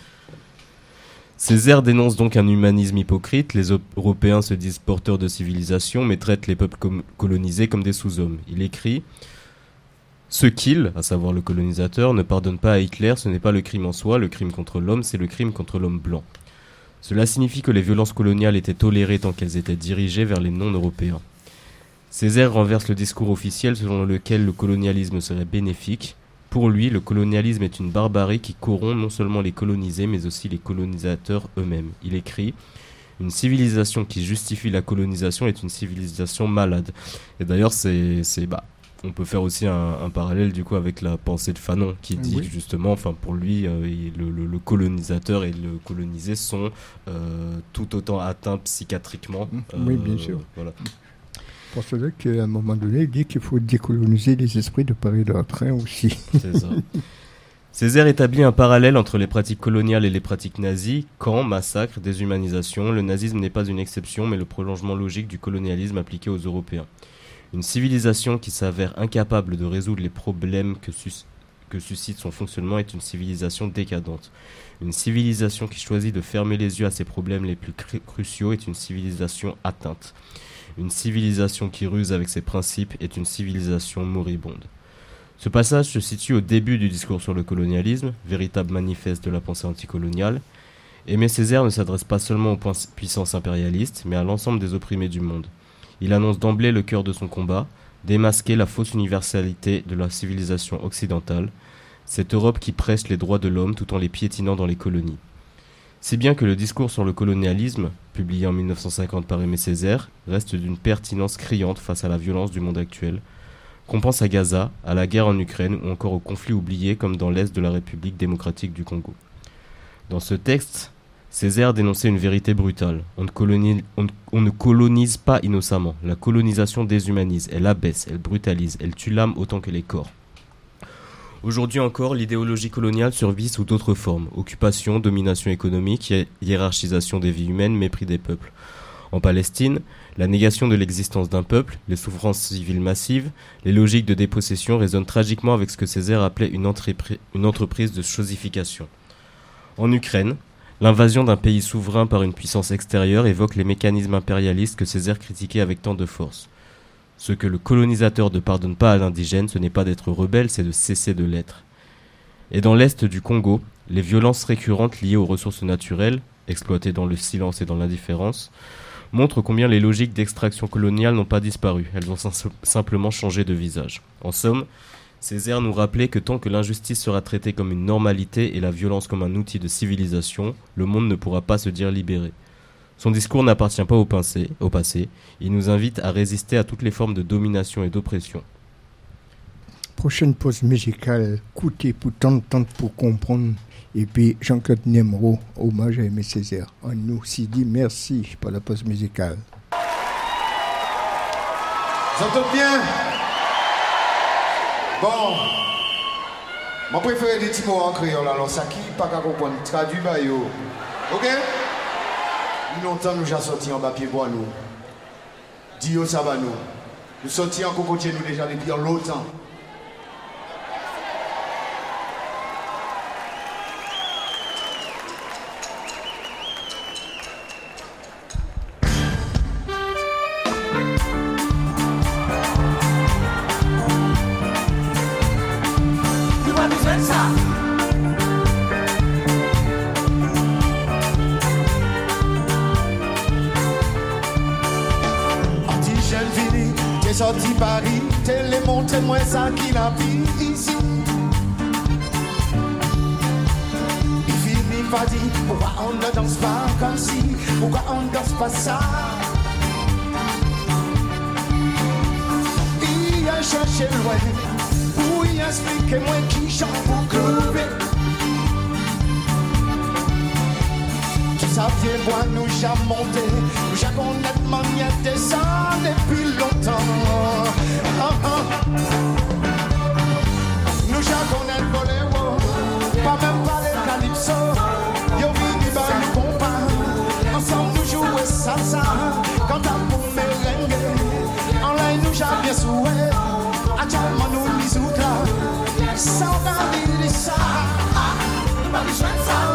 Césaire dénonce donc un humanisme hypocrite. Les Européens se disent porteurs de civilisation, mais traitent les peuples colonisés comme des sous-hommes. Il écrit « Ce qu'il, à savoir le colonisateur, ne pardonne pas à Hitler, ce n'est pas le crime en soi, le crime contre l'homme, c'est le crime contre l'homme blanc. Cela signifie que les violences coloniales étaient tolérées tant qu'elles étaient dirigées vers les non-européens. Césaire renverse le discours officiel selon lequel le colonialisme serait bénéfique. Pour lui, le colonialisme est une barbarie qui corrompt non seulement les colonisés, mais aussi les colonisateurs eux-mêmes. Il écrit « Une civilisation qui justifie la colonisation est une civilisation malade. » Et d'ailleurs, on peut faire aussi un parallèle du coup avec la pensée de Fanon, qui dit justement, pour lui, le colonisateur et le colonisé sont tout autant atteints psychiatriquement. Oui, bien sûr. Voilà. Pour cela qu'à un moment donné, il dit qu'il faut décoloniser les esprits de Paris de train aussi. C'est ça. Césaire établit un parallèle entre les pratiques coloniales et les pratiques nazies. Camps, massacres, déshumanisation. Le nazisme n'est pas une exception, mais le prolongement logique du colonialisme appliqué aux Européens. Une civilisation qui s'avère incapable de résoudre les problèmes que suscite son fonctionnement est une civilisation décadente. Une civilisation qui choisit de fermer les yeux à ses problèmes les plus cruciaux est une civilisation atteinte. Une civilisation qui ruse avec ses principes est une civilisation moribonde. Ce passage se situe au début du discours sur le colonialisme, véritable manifeste de la pensée anticoloniale. Aimé Césaire ne s'adresse pas seulement aux puissances impérialistes, mais à l'ensemble des opprimés du monde. Il annonce d'emblée le cœur de son combat, démasquer la fausse universalité de la civilisation occidentale, cette Europe qui prêche les droits de l'homme tout en les piétinant dans les colonies. Si bien que le discours sur le colonialisme, publié en 1950 par Aimé Césaire, reste d'une pertinence criante face à la violence du monde actuel, qu'on pense à Gaza, à la guerre en Ukraine ou encore aux conflits oubliés comme dans l'est de la République démocratique du Congo. Dans ce texte, Césaire dénonçait une vérité brutale. On ne colonise pas innocemment. La colonisation déshumanise, elle abaisse, elle brutalise, elle tue l'âme autant que les corps. Aujourd'hui encore, l'idéologie coloniale survit sous d'autres formes. Occupation, domination économique, hiérarchisation des vies humaines, mépris des peuples. En Palestine, la négation de l'existence d'un peuple, les souffrances civiles massives, les logiques de dépossession résonnent tragiquement avec ce que Césaire appelait une entreprise de chosification. En Ukraine, l'invasion d'un pays souverain par une puissance extérieure évoque les mécanismes impérialistes que Césaire critiquait avec tant de force. Ce que le colonisateur ne pardonne pas à l'indigène, ce n'est pas d'être rebelle, c'est de cesser de l'être. Et dans l'est du Congo, les violences récurrentes liées aux ressources naturelles, exploitées dans le silence et dans l'indifférence, montrent combien les logiques d'extraction coloniale n'ont pas disparu, elles ont simplement changé de visage. En somme, Césaire nous rappelait que tant que l'injustice sera traitée comme une normalité et la violence comme un outil de civilisation, le monde ne pourra pas se dire libéré. Son discours n'appartient pas au passé, il nous invite à résister à toutes les formes de domination et d'oppression. Prochaine pause musicale, écoutez pour tenter pour comprendre. Et puis Jean-Claude Nemro, hommage à Aimé Césaire. On nous aussi dit merci pour la pause musicale. Vous entendez bien? Bon, moi préfère des petits mots en créole, alors ça qui pas qu'à comprendre, traduit par yo. Ok? Longtemps nous déjà sortis en papier bois nous. Dio ça va nous. Nous sortis en cocotier nous déjà depuis longtemps. Sorti Paris, télémontre-moi ça qui la vie ici. Il finit par dire, pourquoi on ne danse pas comme si, pourquoi on ne danse pas ça. Il a cherché loin, pour y expliquer moi qui chante pour crever. Ça vient voir nous j'ai monté, nous j'ai honnêtement y a des ans depuis longtemps. Nous j'ai connaître boléro, pas même pas les calypso. Yo vini ba nous compas, ensemble nous jouer salsa. Quand t'as pour merengue, en ligne nous j'ai bien souhait. Actuellement nous lisouta, ça on a dit ça. Nous pas besoin de ça.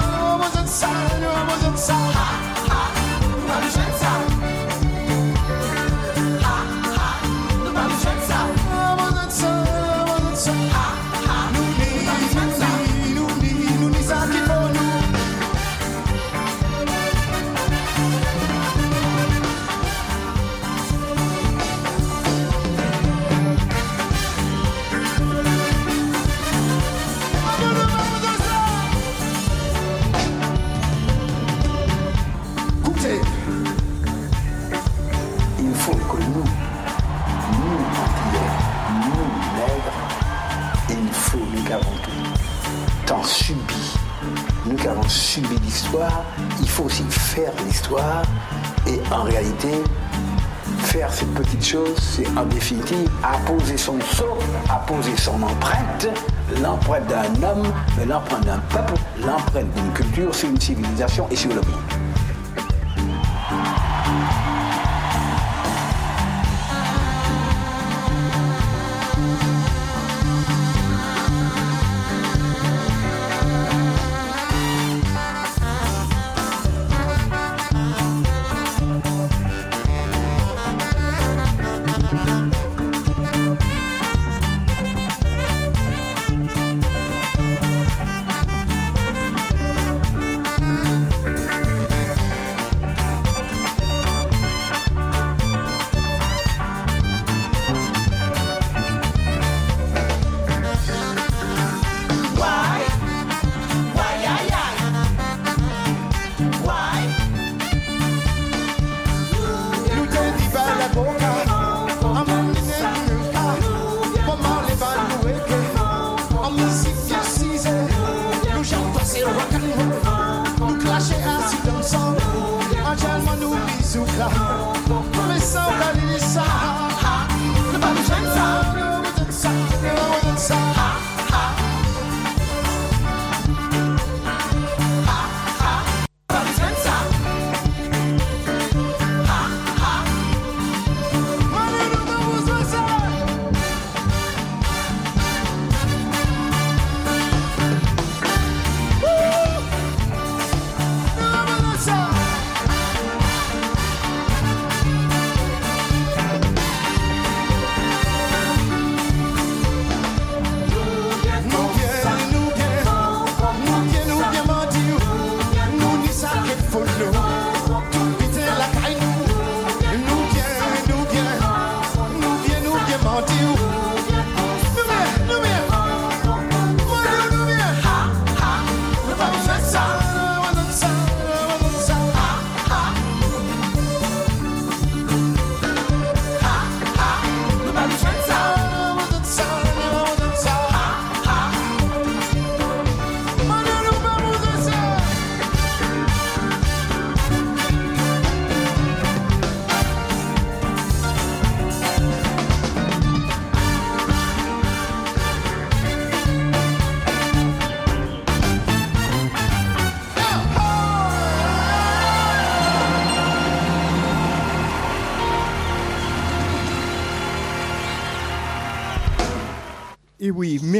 Subi l'histoire, il faut aussi faire l'histoire et en réalité faire cette petite chose, c'est en définitive apposer son sceau, apposer son empreinte, l'empreinte d'un homme, mais l'empreinte d'un peuple, l'empreinte d'une culture sur une civilisation et sur le monde.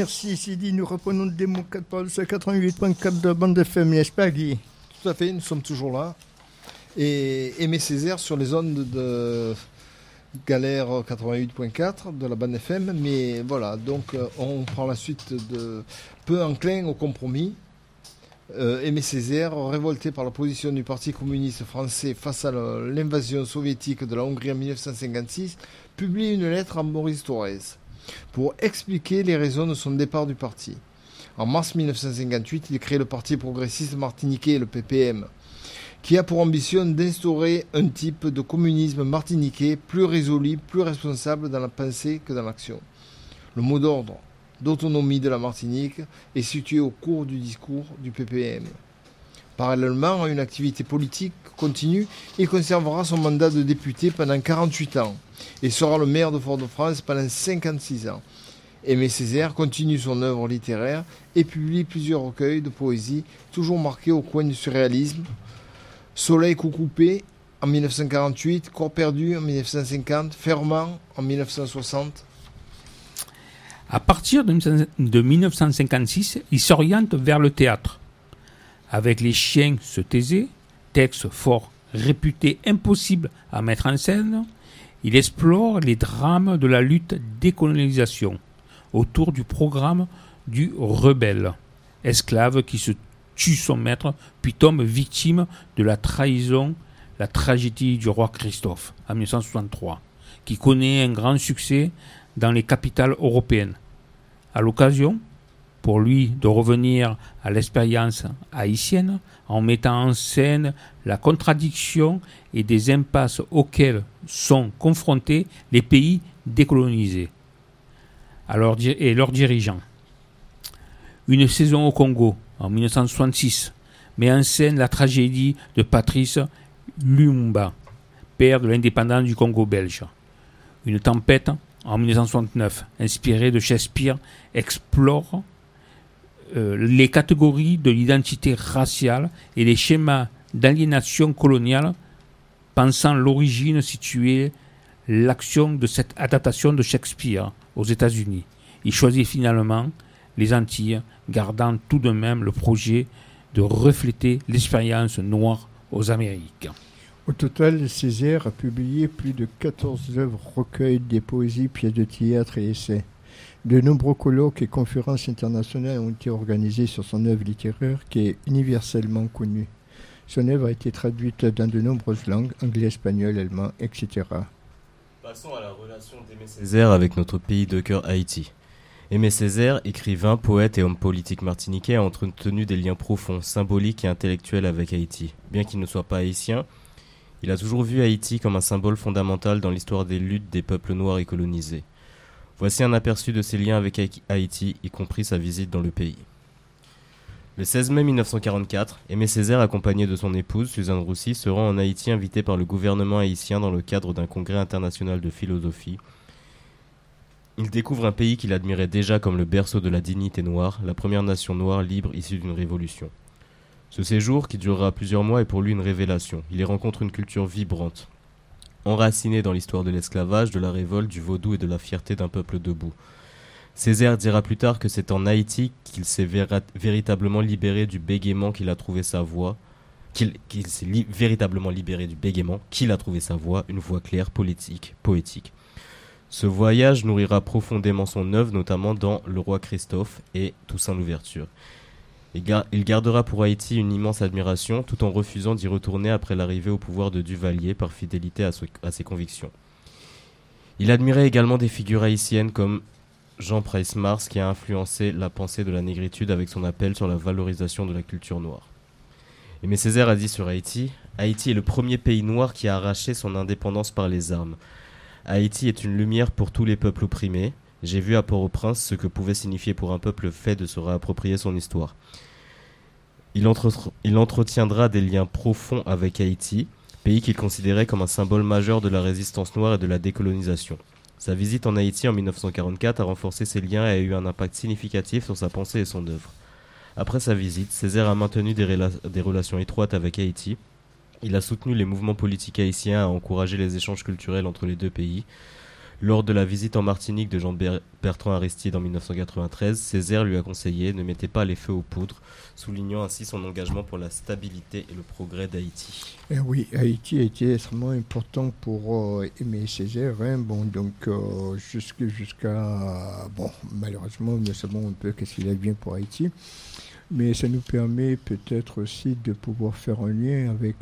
Merci Sidi, nous reprenons le démo 4 par 88.4 de bande FM, n'est-ce pas Guy? Tout à fait, nous sommes toujours là. Et Aimé Césaire sur les ondes de Galère 88.4 de la bande FM. Mais voilà, donc on prend la suite de peu enclin au compromis. Aimé Césaire, révolté par la position du Parti communiste français face à l'invasion soviétique de la Hongrie en 1956, publie une lettre à Maurice Thorez pour expliquer les raisons de son départ du parti. En mars 1958, il crée le Parti progressiste martiniquais, le PPM, qui a pour ambition d'instaurer un type de communisme martiniquais plus résolu, plus responsable dans la pensée que dans l'action. Le mot d'ordre d'autonomie de la Martinique est situé au cours du discours du PPM. Parallèlement à une activité politique continue, il conservera son mandat de député pendant 48 ans et sera le maire de Fort-de-France pendant 56 ans. Aimé Césaire continue son œuvre littéraire et publie plusieurs recueils de poésie, toujours marqués au coin du surréalisme. Soleil coucoupé en 1948, Corps perdu en 1950, Ferment en 1960. À partir de 1956, il s'oriente vers le théâtre. Avec Les chiens se taisaient, texte fort réputé impossible à mettre en scène, il explore les drames de la lutte décolonisation autour du programme du rebelle, esclave qui se tue son maître puis tombe victime de la trahison, la tragédie du roi Christophe en 1963, qui connaît un grand succès dans les capitales européennes. À l'occasion, pour lui de revenir à l'expérience haïtienne en mettant en scène la contradiction et des impasses auxquelles sont confrontés les pays décolonisés et leurs dirigeants. Une saison au Congo, en 1966, met en scène la tragédie de Patrice Lumumba, père de l'indépendance du Congo belge. Une tempête, en 1969, inspirée de Shakespeare, explore les catégories de l'identité raciale et les schémas d'aliénation coloniale, pensant l'origine située l'action de cette adaptation de Shakespeare aux États-Unis. Il choisit finalement les Antilles, gardant tout de même le projet de refléter l'expérience noire aux Amériques. Au total, Césaire a publié plus de 14 œuvres, recueils, des poésies, pièces de théâtre et essais. De nombreux colloques et conférences internationales ont été organisés sur son œuvre littéraire qui est universellement connue. Son œuvre a été traduite dans de nombreuses langues, anglais, espagnol, allemand, etc. Passons à la relation d'Aimé Césaire avec notre pays de cœur Haïti. Aimé Césaire, écrivain, poète et homme politique martiniquais, a entretenu des liens profonds, symboliques et intellectuels avec Haïti. Bien qu'il ne soit pas haïtien, il a toujours vu Haïti comme un symbole fondamental dans l'histoire des luttes des peuples noirs et colonisés. Voici un aperçu de ses liens avec Haïti, y compris sa visite dans le pays. Le 16 mai 1944, Aimé Césaire, accompagné de son épouse, Suzanne Roussy, se rend en Haïti invité par le gouvernement haïtien dans le cadre d'un congrès international de philosophie. Il découvre un pays qu'il admirait déjà comme le berceau de la dignité noire, la première nation noire libre issue d'une révolution. Ce séjour, qui durera plusieurs mois, est pour lui une révélation. Il y rencontre une culture vibrante, enracinée dans l'histoire de l'esclavage, de la révolte, du vaudou et de la fierté d'un peuple debout. Césaire dira plus tard que c'est en Haïti qu'il s'est véritablement libéré du bégaiement qu'il a trouvé sa voix, véritablement libéré du bégaiement qu'il a trouvé sa voix, une voix claire, politique, poétique. Ce voyage nourrira profondément son œuvre, notamment dans Le Roi Christophe et Toussaint l'Ouverture. Il gardera pour Haïti une immense admiration, tout en refusant d'y retourner après l'arrivée au pouvoir de Duvalier par fidélité à ses convictions. Il admirait également des figures haïtiennes comme Jean Price-Mars, qui a influencé la pensée de la négritude avec son appel sur la valorisation de la culture noire. Aimé Césaire a dit sur Haïti « Haïti est le premier pays noir qui a arraché son indépendance par les armes. Haïti est une lumière pour tous les peuples opprimés. J'ai vu à Port-au-Prince ce que pouvait signifier pour un peuple fait de se réapproprier son histoire. Il entretiendra des liens profonds avec Haïti, pays qu'il considérait comme un symbole majeur de la résistance noire et de la décolonisation. Sa visite en Haïti en 1944 a renforcé ces liens et a eu un impact significatif sur sa pensée et son œuvre. Après sa visite, Césaire a maintenu des relations étroites avec Haïti. Il a soutenu les mouvements politiques haïtiens, a encouragé les échanges culturels entre les deux pays. Lors de la visite en Martinique de Jean-Bertrand Aristide en 1993, Césaire lui a conseillé « Ne mettez pas les feux aux poudres », soulignant ainsi son engagement pour la stabilité et le progrès d'Haïti. Et oui, Haïti a été extrêmement important pour Aimé Césaire. Jusqu'à... Bon, malheureusement, nous savons un peu qu'est-ce qu'il advient pour Haïti. Mais ça nous permet peut-être aussi de pouvoir faire un lien avec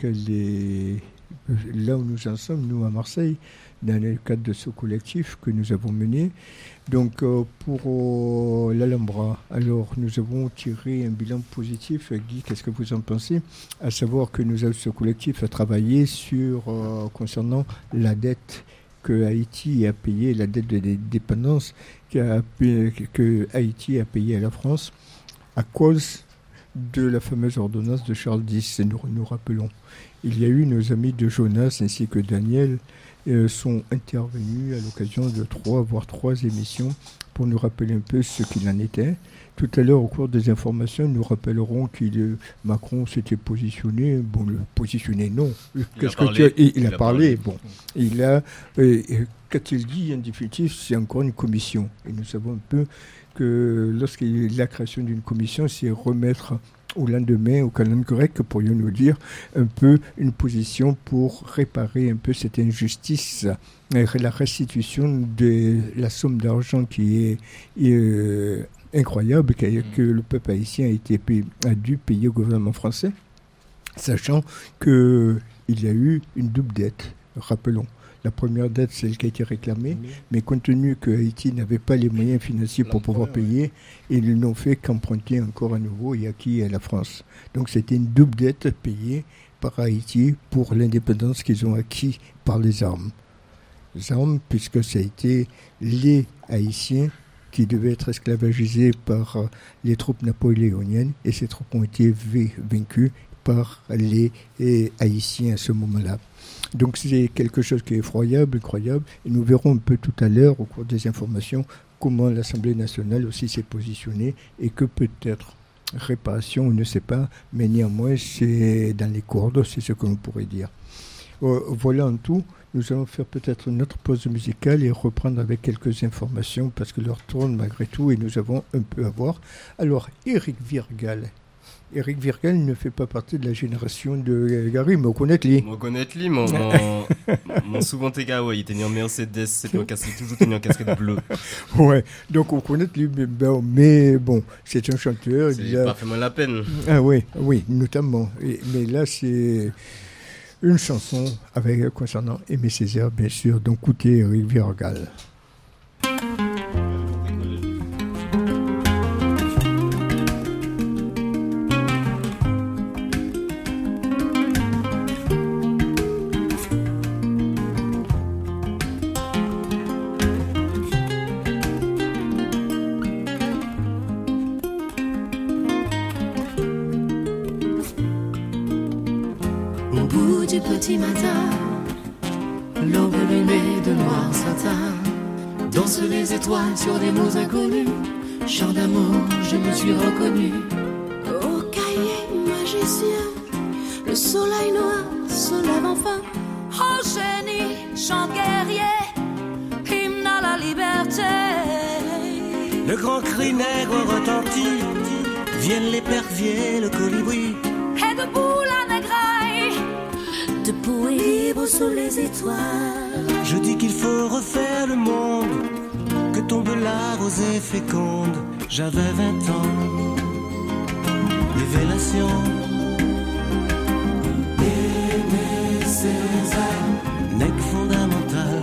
là où nous en sommes, nous à Marseille, dans le cadre de ce collectif que nous avons mené. Donc pour l'Alhambra, alors nous avons tiré un bilan positif. Guy, qu'est-ce que vous en pensez? À savoir que ce collectif a travaillé concernant la dette que Haïti a payée, la dette de dépendance que Haïti a payée à la France à cause de la fameuse ordonnance de Charles X. Et nous rappelons, il y a eu nos amis de Jonas ainsi que Daniel sont intervenus à l'occasion de 3 émissions pour nous rappeler un peu ce qu'il en était. Tout à l'heure, au cours des informations, nous rappellerons Macron s'était positionné. Bon, non. Il a parlé. Bon, qu'a-t-il dit en définitif? C'est encore une commission. Et nous savons un peu que la création d'une commission, c'est remettre au lendemain, au calendrier grec, pourrions-nous dire, un peu une position pour réparer un peu cette injustice, la restitution de la somme d'argent qui est incroyable, que le peuple haïtien a dû payer au gouvernement français, sachant qu'il y a eu une double dette, rappelons. La première dette, celle qui a été réclamée, mais compte tenu que Haïti n'avait pas les moyens financiers pour pouvoir payer, ils n'ont fait qu'emprunter encore à nouveau et acquis à la France. Donc c'était une double dette payée par Haïti pour l'indépendance qu'ils ont acquis par les armes. Les armes, puisque ça a été les Haïtiens qui devaient être esclavagisés par les troupes napoléoniennes, et ces troupes ont été vaincues par les Haïtiens à ce moment-là. Donc c'est quelque chose qui est effroyable, incroyable, et nous verrons un peu tout à l'heure, au cours des informations, comment l'Assemblée nationale aussi s'est positionnée, et que peut-être réparation, on ne sait pas, mais néanmoins c'est dans les cordes, c'est ce que l'on pourrait dire. Voilà en tout, nous allons faire peut-être une autre pause musicale et reprendre avec quelques informations, parce que l'heure tourne malgré tout, et nous avons un peu à voir. Alors, Éric Virgal ne fait pas partie de la génération de Gary, mais on connaît lui. Mon souvent Tega, ouais, il était en Mercedes, toujours tenu en casquette bleue. Ouais, donc on connaît lui, mais bon, c'est un chanteur. C'est pas vraiment la peine. Ah oui, notamment. Mais là, c'est une chanson concernant Aimé Césaire, bien sûr. Donc écoutez Éric Virgal. Petit matin, l'aube lunée de noir satin, dansent les étoiles sur des mots inconnus. Chant d'amour, je me suis reconnu. Au cahier magicien, le soleil noir se lève enfin. Oh génie, chant guerrier, hymne à la liberté. Le grand cri nègre retentit, viennent l'épervier, le colibri. Et debout la négraille, debout et libre sous les étoiles. Je dis qu'il faut refaire le monde, que tombe la rosée féconde. J'avais 20 ans, révélation. Aimé Césaire, nec fondamental.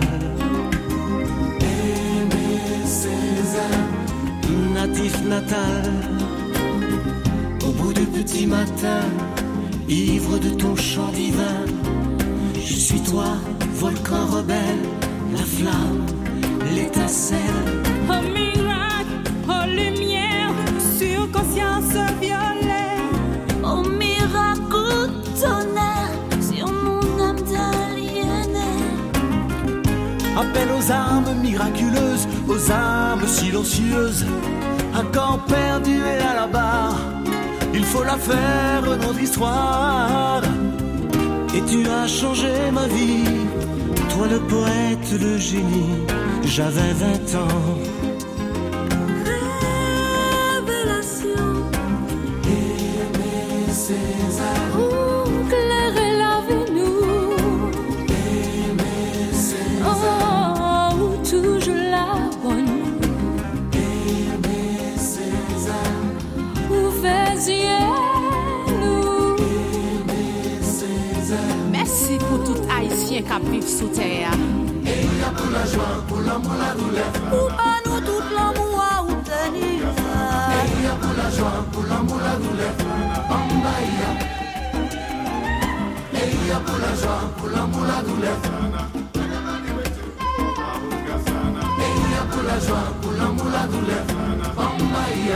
Aimé Césaire, natif natal. Au bout du petit matin, ivre de ton chant divin, je suis toi, volcan rebelle, la flamme, l'étincelle. Oh miracle, oh lumière, sur conscience violet. Oh miracle, tonnerre, sur mon âme d'aliénée. Appel aux âmes miraculeuses, aux âmes silencieuses. Un camp perdu est à la barre, il faut la faire, notre histoire. Et tu as changé ma vie, toi le poète, le génie, j'avais 20 ans. Révélation. Aimé César. Clairer l'avenue. Aimé César. Oh, toujours la bonne. Aimé César. Ouverts nous. Aimé César. Merci pour tout haïtien qui vit sous terre. Et y a pour la joie, pour l'amour, la douleur. Pour nous tout l'amour à obtenir. Et y a pour la joie, pour l'amour, la douleur. Bambaïa. Et y a pour la joie, pour l'amour, la douleur. Et y a pour la joie, pour l'amour, la douleur. Bambaïa.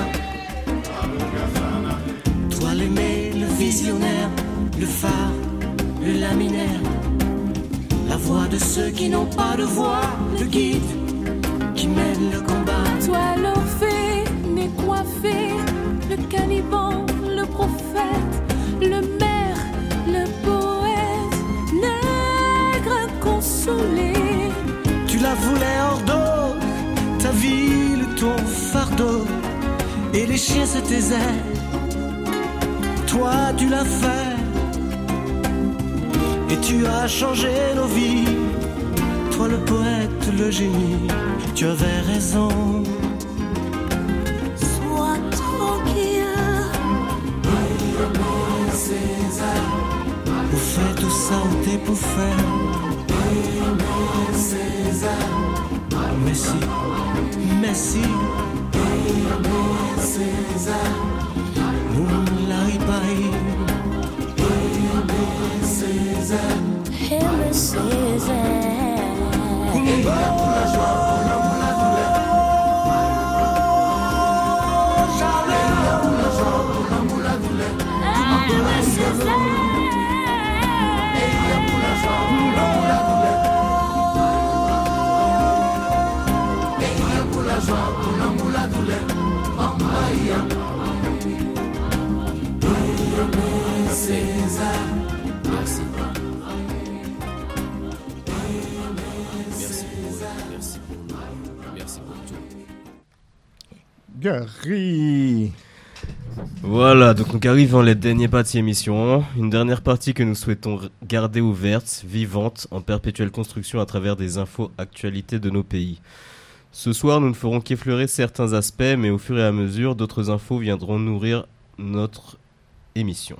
Toi l'aimé, le visionnaire, le phare, le laminaire, la voix de ceux qui n'ont pas de voix, le guide qui mène le combat. Toi l'orphée, né coiffé, le caliban, le prophète, le maire, le poète, nègre consolé. Tu la voulais hors d'eau, ta ville, ton fardeau, et les chiens se taisaient. Toi tu l'as fait, et tu as changé nos vies. Toi le poète, le génie, tu avais raison. Sois tranquille. Aimé César. Pour faire tout ça, on t'est pour faire. Aimé César. Merci, merci. Aimé César. Moulay Baye. Aimé César. Aimé César. Et il y a pour la joie, pour l'amour, la douleur. J'allais pour la joie, pour l'amour, la douleur. Aimé César. Et il y a pour la joie, pour l'amour, la douleur. Et il y a pour la joie, pour l'amour, la douleur. Bambaïa. Aimé César. Merci. Merci pour tout. Gary. Voilà, donc on arrive dans les dernières parties émission. Une dernière partie que nous souhaitons garder ouverte, vivante, en perpétuelle construction à travers des infos actualités de nos pays. Ce soir, nous ne ferons qu'effleurer certains aspects, mais au fur et à mesure, d'autres infos viendront nourrir notre émission.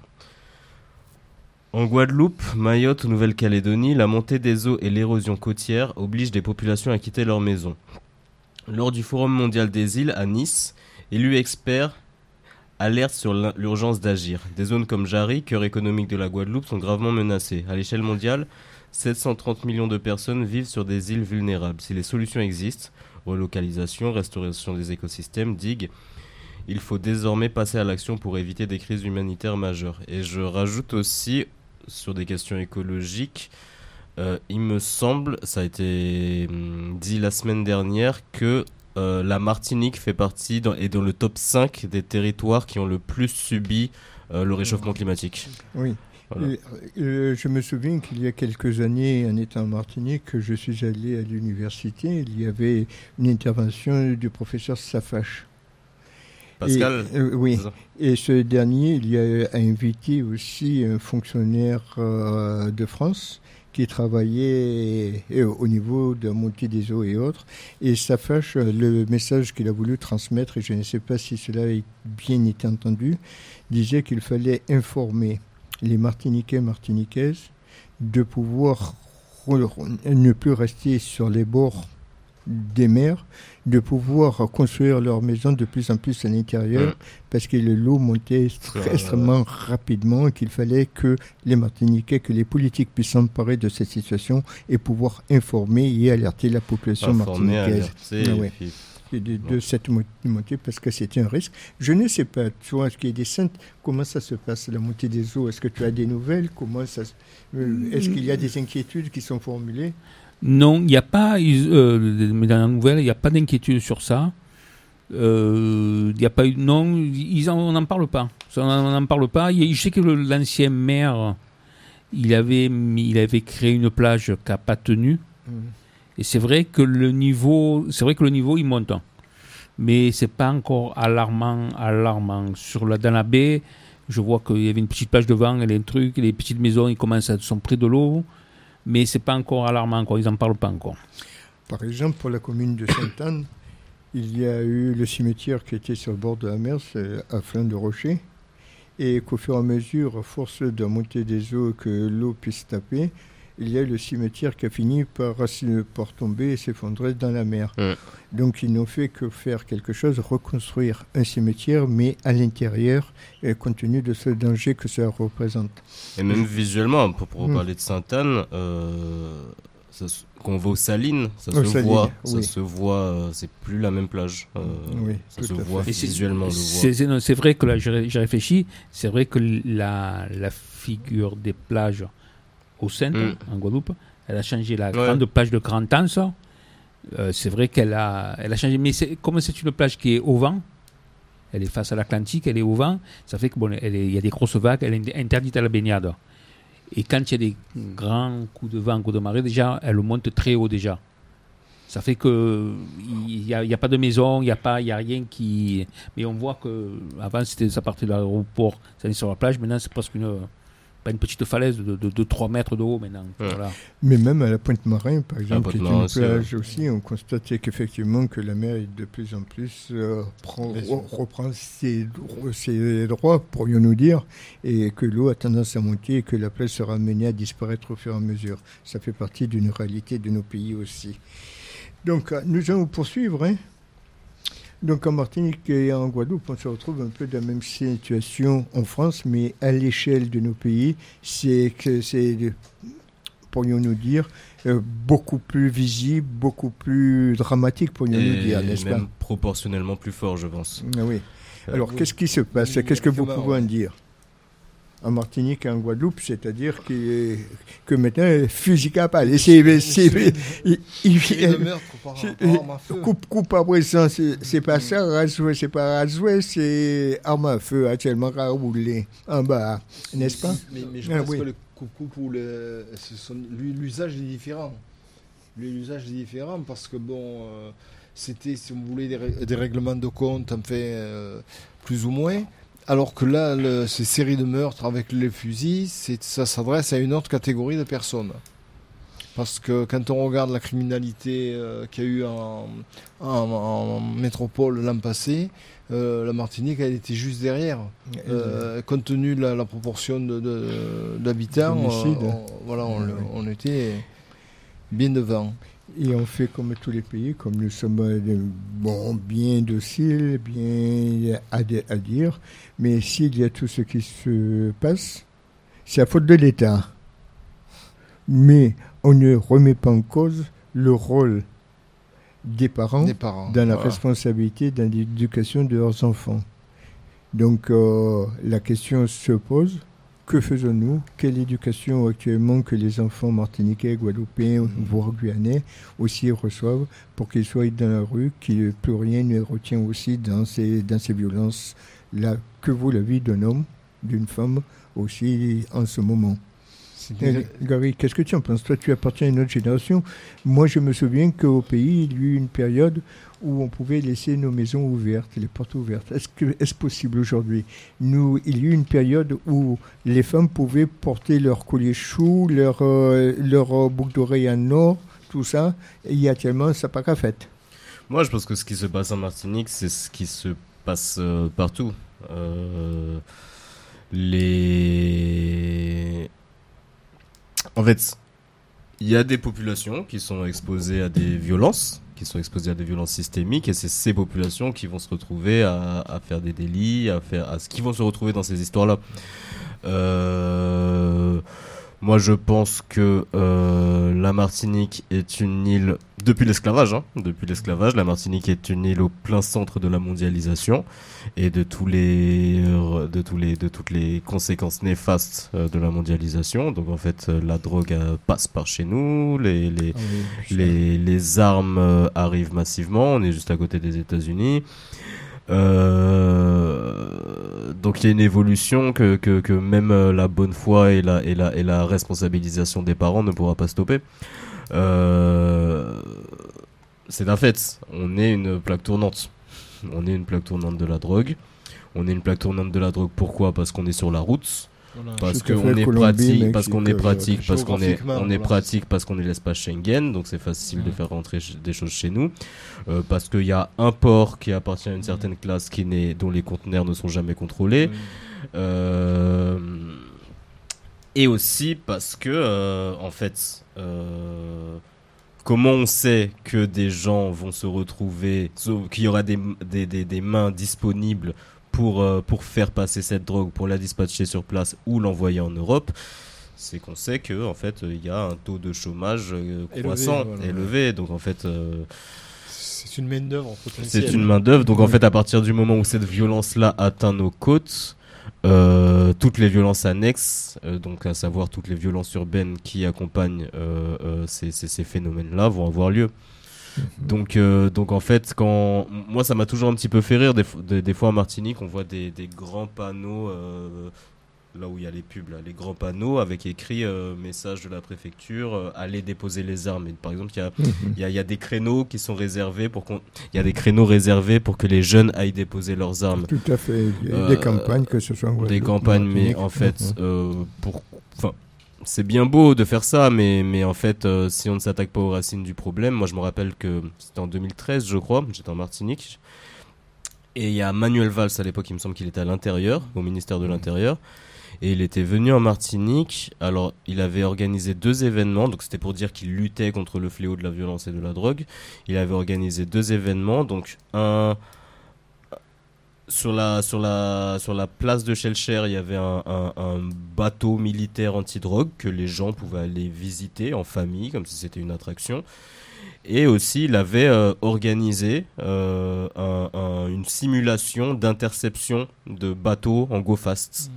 En Guadeloupe, Mayotte ou Nouvelle-Calédonie, la montée des eaux et l'érosion côtière obligent des populations à quitter leurs maisons. Lors du Forum mondial des îles à Nice, élus experts alertent sur l'urgence d'agir. Des zones comme Jarry, cœur économique de la Guadeloupe, sont gravement menacées. À l'échelle mondiale, 730 millions de personnes vivent sur des îles vulnérables. Si les solutions existent, relocalisation, restauration des écosystèmes, digues, il faut désormais passer à l'action pour éviter des crises humanitaires majeures. Et je rajoute aussi, sur des questions écologiques, il me semble, ça a été dit la semaine dernière, que la Martinique fait partie est dans le top 5 des territoires qui ont le plus subi le réchauffement climatique. Oui. Voilà. Je me souviens qu'il y a quelques années, en étant en Martinique, je suis allé à l'université, il y avait une intervention du professeur Safache. Pascal. Oui. Et ce dernier, il y a invité aussi un fonctionnaire de France qui travaillait au niveau de la montée des eaux et autres. Et Safache, le message qu'il a voulu transmettre, et je ne sais pas si cela a bien été entendu, disait qu'il fallait informer les Martiniquais et Martiniquaises de pouvoir ne plus rester sur les bords des mers, de pouvoir construire leur maison de plus en plus à l'intérieur, parce que l'eau montait extrêmement rapidement, qu'il fallait que les Martiniquais, que les politiques puissent s'emparer de cette situation et pouvoir informer et alerter la population martiniquaise de cette montée, parce que c'était un risque. Je ne sais pas, tu vois, ce qui est des Saintes, comment ça se passe, la montée des eaux? Est-ce que tu as des nouvelles? Est-ce qu'il y a des inquiétudes qui sont formulées? Non, il n'y a pas, mais dans la nouvelle, il n'y a pas d'inquiétude sur ça. Il y a pas eu, non, on n'en parle pas. On n'en parle pas. Je sais que l'ancien maire, il avait créé une plage qui n'a pas tenu, Et c'est vrai que le niveau il monte. Mais c'est pas encore alarmant. Dans la baie, je vois qu'il y avait une petite plage devant, et les petites maisons, sont près de l'eau. Mais c'est pas encore alarmant, ils n'en parlent pas encore. Par exemple, pour la commune de Sainte-Anne, il y a eu le cimetière qui était sur le bord de la mer, c'est à Flanc de Rocher, et qu'au fur et à mesure, à force de monter des eaux, que l'eau puisse taper, il y a eu le cimetière qui a fini par tomber et s'effondrer dans la mer. Donc ils n'ont fait que faire quelque chose, reconstruire un cimetière, mais à l'intérieur, compte tenu de ce danger que ça représente. Et même visuellement, pour parler de Sainte-Anne, quand on va aux Salines, ça se voit, c'est plus la même plage. Ça se voit visuellement. C'est vrai que là, j'ai réfléchi, c'est vrai que la figure des plages au centre, en Guadeloupe, elle a changé. La grande plage de Grand-Anse, c'est vrai qu'elle a changé, mais comme c'est une plage qui est au vent, elle est face à l'Atlantique, elle est au vent, ça fait que il y a des grosses vagues, elle est interdite à la baignade. Et quand il y a des grands coups de vent, coups de marée, déjà, elle monte très haut déjà. Ça fait que il y a pas de maison, il y a rien qui. Mais on voit que avant ça partait de l'aéroport, ça allait sur la plage. Maintenant c'est presque pas une petite falaise de 3 mètres de haut maintenant. Voilà. Mais même à la Pointe-Marin, par exemple, qui est une plage aussi, on constatait qu'effectivement que la mer est de plus en plus reprend ses droits, pourrions-nous dire, et que l'eau a tendance à monter et que la plage sera amenée à disparaître au fur et à mesure. Ça fait partie d'une réalité de nos pays aussi. Donc nous allons poursuivre. Donc en Martinique et en Guadeloupe, on se retrouve un peu dans la même situation en France, mais à l'échelle de nos pays, c'est pourrions-nous dire, beaucoup plus visible, beaucoup plus dramatique, pourrions-nous dire, n'est-ce pas ? Même proportionnellement plus fort, je pense. Ah oui. Alors qu'est-ce qui se passe ? Qu'est-ce que vous pouvez en dire ? En Martinique et en Guadeloupe, c'est-à-dire que maintenant, fusil capable. Coupe à présent, c'est pas ça, rasoué, c'est pas rasoué, c'est arme à feu actuellement à rouler en bas, n'est-ce pas ? Mais je pense que le coupe ou l'usage est différent. L'usage est différent parce que c'était, si vous voulez, des règlements de compte, plus ou moins. Alors que là, ces séries de meurtres avec les fusils, ça s'adresse à une autre catégorie de personnes. Parce que quand on regarde la criminalité qu'il y a eu en métropole l'an passé, la Martinique, elle était juste derrière. Compte tenu de la proportion d'habitants, on était bien devant. Et on fait comme tous les pays, comme nous sommes bien dociles, bien à dire, mais s'il y a tout ce qui se passe, c'est la faute de l'État. Mais on ne remet pas en cause le rôle des parents dans la responsabilité dans l'éducation de leurs enfants. Donc la question se pose. Que faisons-nous ? Quelle éducation actuellement que les enfants martiniquais, guadeloupéens, voire guyanais aussi reçoivent pour qu'ils soient dans la rue, que plus rien ne retient aussi dans ces violences-là. Que vaut la vie d'un homme, d'une femme aussi en ce moment ? Gary, qu'est-ce que tu en penses ? Toi, tu appartiens à une autre génération. Moi, je me souviens qu'au pays, il y a eu une période où on pouvait laisser nos maisons ouvertes, les portes ouvertes. Est-ce possible aujourd'hui ? Il y a eu une période où les femmes pouvaient porter leur collier chou, leur boucle d'oreille en or, tout ça. Et il y a tellement, ça n'a pas qu'à fait. Moi, je pense que ce qui se passe en Martinique, c'est ce qui se passe partout. En fait, il y a des populations qui sont exposées à des violences, systémiques, et c'est ces populations qui vont se retrouver à faire des délits, qui vont se retrouver dans ces histoires-là. Moi, je pense que la Martinique est une île depuis l'esclavage. La Martinique est une île au plein centre de la mondialisation et de toutes les conséquences néfastes de la mondialisation. Donc, en fait, la drogue passe par chez nous, les armes arrivent massivement. On est juste à côté des États-Unis. Donc il y a une évolution que même la bonne foi et la responsabilisation des parents ne pourra pas stopper. C'est un fait. On est une plaque tournante. On est une plaque tournante de la drogue. On est une plaque tournante de la drogue. Pourquoi ? Parce qu'on est sur la route. Voilà. Parce qu'on est pratique, parce qu'on est pratique, parce qu'on est pratique, parce qu'on est l'espace Schengen, donc c'est facile de faire rentrer des choses chez nous. Parce qu'il y a un port qui appartient à une certaine classe dont les conteneurs ne sont jamais contrôlés. Et aussi parce que, en fait, comment on sait que des gens vont se retrouver, qu'il y aura des mains disponibles pour faire passer cette drogue, pour la dispatcher sur place ou l'envoyer en Europe, c'est qu'on sait que en fait il y a un taux de chômage croissant, élevé. Donc en fait c'est une main d'œuvre potentielle. C'est une main d'œuvre. Donc en fait à partir du moment où cette violence-là atteint nos côtes, toutes les violences annexes, donc à savoir toutes les violences urbaines qui accompagnent ces phénomènes-là, vont avoir lieu. Donc en fait, moi ça m'a toujours un petit peu fait rire des fois en Martinique, on voit des grands panneaux là où il y a les pubs, là, les grands panneaux avec écrit message de la préfecture, allez déposer les armes. Et, par exemple, il y a des créneaux qui sont réservés pour que les jeunes aillent déposer leurs armes. Tout à fait. Il y a des campagnes, que ce soit des campagnes, mais en fait, c'est bien beau de faire ça, mais en fait, si on ne s'attaque pas aux racines du problème, moi je me rappelle que c'était en 2013, je crois, j'étais en Martinique, et il y a Manuel Valls à l'époque, il me semble qu'il était à l'intérieur, au ministère de l'Intérieur, et il était venu en Martinique. Alors il avait organisé 2 événements, donc c'était pour dire qu'il luttait contre le fléau de la violence et de la drogue. Il avait organisé 2 événements, donc un sur la place de Schellcher, il y avait un bateau militaire anti-drogue que les gens pouvaient aller visiter en famille, comme si c'était une attraction. Et aussi, il avait organisé une simulation d'interception de bateaux en go fast.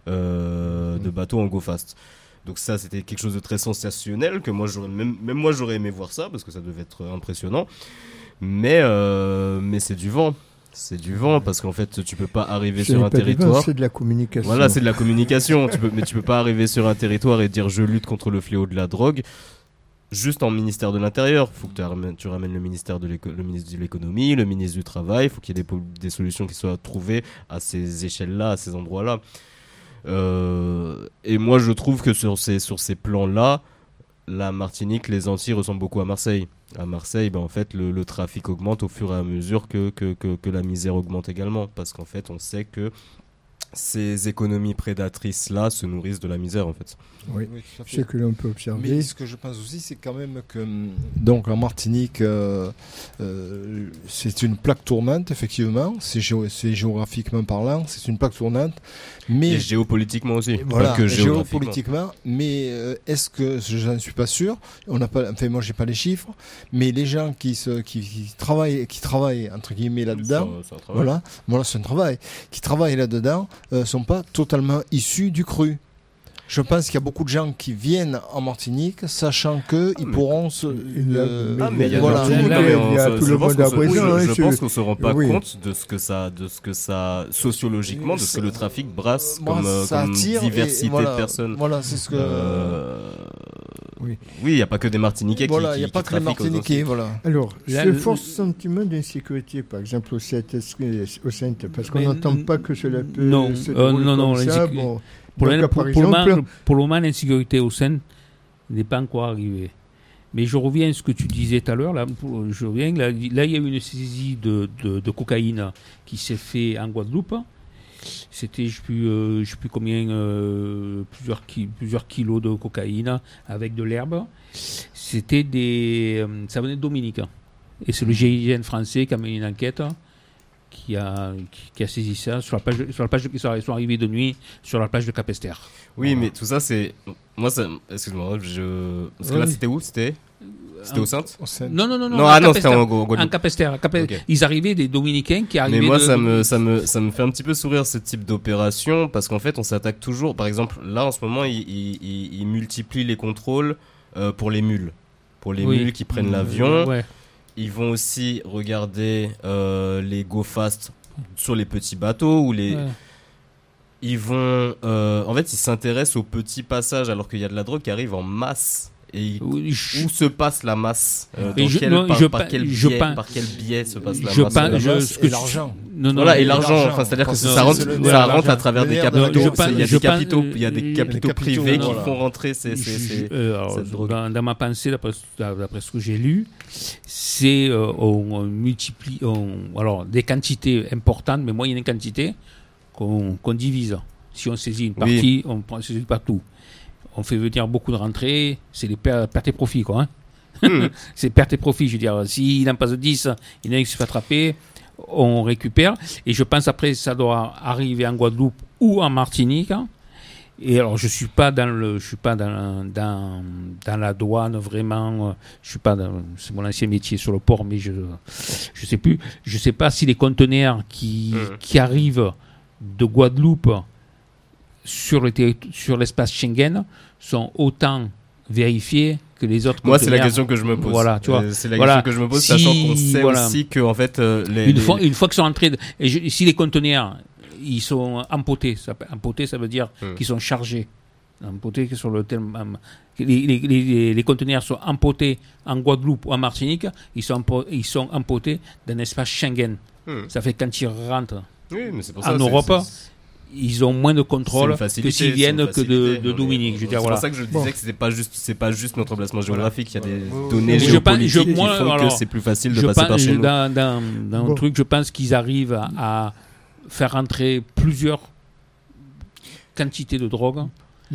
Donc ça, c'était quelque chose de très sensationnel que moi, j'aurais aimé voir ça parce que ça devait être impressionnant. Mais c'est du vent. C'est du vent parce qu'en fait tu peux pas arriver sur un territoire. C'est de la communication. Voilà, c'est de la communication. Mais tu peux pas arriver sur un territoire et dire je lutte contre le fléau de la drogue juste en ministère de l'Intérieur. Faut que tu ramènes le ministre de l'économie, le ministre du travail. Faut qu'il y ait des solutions qui soient trouvées à ces échelles-là, à ces endroits-là. Et moi je trouve que sur ces plans-là, la Martinique, les Antilles ressemblent beaucoup à Marseille. À Marseille, en fait, le trafic augmente au fur et à mesure que la misère augmente également. Parce qu'en fait, on sait que ces économies prédatrices-là se nourrissent de la misère, en fait. Oui, c'est ce que l'on peut observer. Mais ce que je pense aussi, c'est quand même que donc en Martinique, c'est une plaque tournante, effectivement. C'est géographiquement parlant, c'est une plaque tournante. Mais et géopolitiquement aussi. Voilà, pas que géopolitiquement. Mais est-ce que, je n'en suis pas sûr, moi j'ai pas les chiffres, mais les gens qui travaillent entre guillemets là-dedans, c'est un travail, qui travaillent là-dedans, sont pas totalement issus du cru. Je pense qu'il y a beaucoup de gens qui viennent en Martinique sachant qu'ils pourront se... Je pense qu'on se rend pas compte de ce que ça sociologiquement, de ce que le trafic brasse comme diversité de personnes. Voilà, c'est ce que... Oui, il n'y a pas que des Martiniquais qui il n'y a pas que des Martiniquais, voilà. Alors, ce fort sentiment d'insécurité, par exemple, au Centre, parce qu'on n'entend pas que cela peut se dérouler comme ça, bon... Pour le moment, l'insécurité au sein n'est pas encore arrivée. Mais je reviens à ce que tu disais tout à l'heure. Là, il y a eu une saisie de cocaïne qui s'est faite en Guadeloupe. C'était, je ne sais plus combien, plusieurs kilos de cocaïne avec de l'herbe. Ça venait de Dominique. Et c'est le GIGN français qui a mené une enquête. Qui a saisi ça sur la plage qui sont arrivés de nuit sur la plage de Capesterre. Oui, mais tout ça c'est excuse-moi, parce que là c'était où c'était au Sainte Non, c'était en Guadeloupe. En Capesterre. Okay. Ils arrivaient des Dominicains qui arrivaient. Mais moi ça me fait un petit peu sourire ce type d'opération parce qu'en fait on s'attaque toujours. Par exemple, là en ce moment ils multiplient les contrôles pour les mules. Pour les mules qui prennent l'avion. Ouais. Ils vont aussi regarder les go fast sur les petits bateaux ou les. Ouais. ils vont, en fait, ils s'intéressent aux petits passages alors qu'il y a de la drogue qui arrive en masse. Et où se passe la masse par quel biais se passe la masse et l'argent. Voilà, et l'argent. Enfin, c'est-à-dire que ça rentre à travers des capitaux. Il y a des capitaux privés qui font rentrer cette drogue. Dans ma pensée, d'après ce que j'ai lu, c'est on multiplie, alors des quantités importantes, mais moyennes quantités qu'on divise. Si on saisit une partie, on ne saisit pas tout. On fait venir beaucoup de rentrées, c'est les pertes et profits, quoi. Hein. C'est pertes et profits, je veux dire. S'il en passe 10, il y en a qui se fait attraper, on récupère. Et je pense après, ça doit arriver en Guadeloupe ou en Martinique. Hein. Et alors, je suis pas dans la douane, vraiment. C'est mon ancien métier sur le port, mais je sais plus. Je sais pas si les conteneurs qui arrivent de Guadeloupe sur l'espace Schengen sont autant vérifiés que les autres conteneurs. Moi, c'est la question que je me pose. Voilà, tu vois. C'est la question que je me pose, sachant qu'on sait aussi que, en fait, une fois qu'ils sont entrés, si les conteneurs, ils sont empotés, empotés, ça veut dire qu'ils sont chargés. Empotés, sur le terme, les conteneurs sont empotés en Guadeloupe ou en Martinique, ils sont empotés dans l'espace Schengen. Ça fait quand ils rentrent en Europe, ils ont moins de contrôle que s'ils viennent que de Dominique. C'est pour ça que je disais que c'est pas juste notre emplacement géographique. Il y a des données géopolitiques qui font que c'est plus facile de passer par chez nous. Dans un truc, je pense qu'ils arrivent à faire rentrer plusieurs quantités de drogue.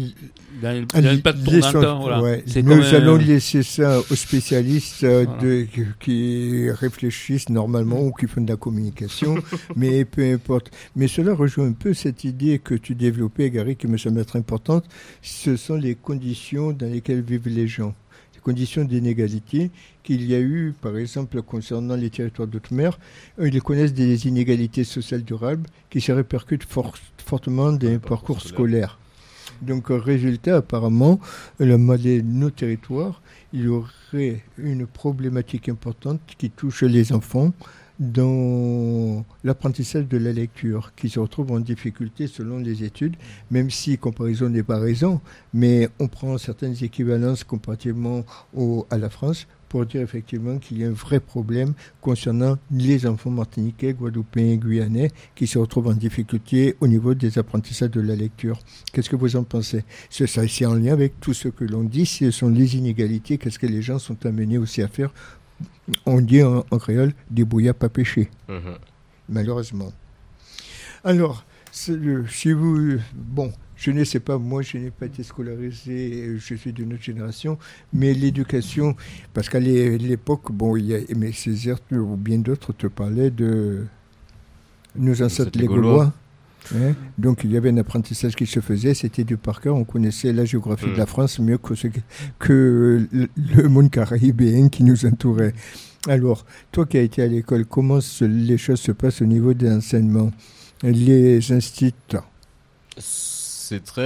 Nous allons laisser ça aux spécialistes qui réfléchissent normalement ou qui font de la communication, mais peu importe. Mais cela rejoint un peu cette idée que tu développais, Gary, qui me semble être importante. Ce sont les conditions dans lesquelles vivent les gens. Les conditions d'inégalité qu'il y a eu, par exemple, concernant les territoires d'outre-mer. Ils connaissent des inégalités sociales durables qui se répercutent fortement dans les parcours scolaires. Donc, résultat, apparemment, nos territoires, il y aurait une problématique importante qui touche les enfants dans l'apprentissage de la lecture, qui se retrouvent en difficulté selon les études, même si comparaison n'est pas raison, mais on prend certaines équivalences comparativement à la France pour dire effectivement qu'il y a un vrai problème concernant les enfants martiniquais, guadeloupéens et guyanais qui se retrouvent en difficulté au niveau des apprentissages de la lecture. Qu'est-ce que vous en pensez ? C'est en lien avec tout ce que l'on dit, ce sont les inégalités, qu'est-ce que les gens sont amenés aussi à faire ? On dit en créole, débrouillard pas péché, malheureusement. Alors, si vous... Bon, je ne sais pas, moi je n'ai pas été scolarisé, je suis d'une autre génération, mais l'éducation, parce qu'à l'époque, bon, il y a Aimé Césaire ou bien d'autres te parlaient de nos ancêtres les Gaulois. Hein? Donc il y avait un apprentissage qui se faisait, c'était du par cœur, on connaissait la géographie de la France mieux que le monde caribéen qui nous entourait. Alors, toi qui as été à l'école, comment les choses se passent au niveau des enseignements, les instituts? C'est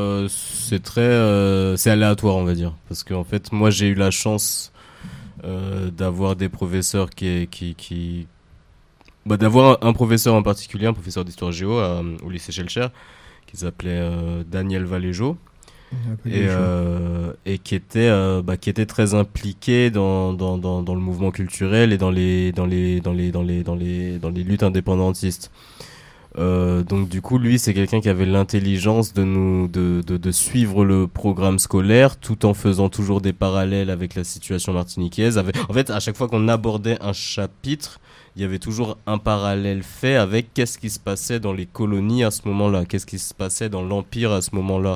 aléatoire, on va dire, parce qu'en fait moi j'ai eu la chance d'avoir des professeurs d'avoir un professeur en particulier, un professeur d'histoire géo au lycée Schellcher qui s'appelait Daniel Valéjo et qui était très impliqué dans le mouvement culturel et dans les luttes indépendantistes. Donc du coup lui c'est quelqu'un qui avait l'intelligence de suivre le programme scolaire tout en faisant toujours des parallèles avec la situation martiniquaise. En fait à chaque fois qu'on abordait un chapitre, il y avait toujours un parallèle fait avec qu'est-ce qui se passait dans les colonies à ce moment-là, qu'est-ce qui se passait dans l'Empire à ce moment-là.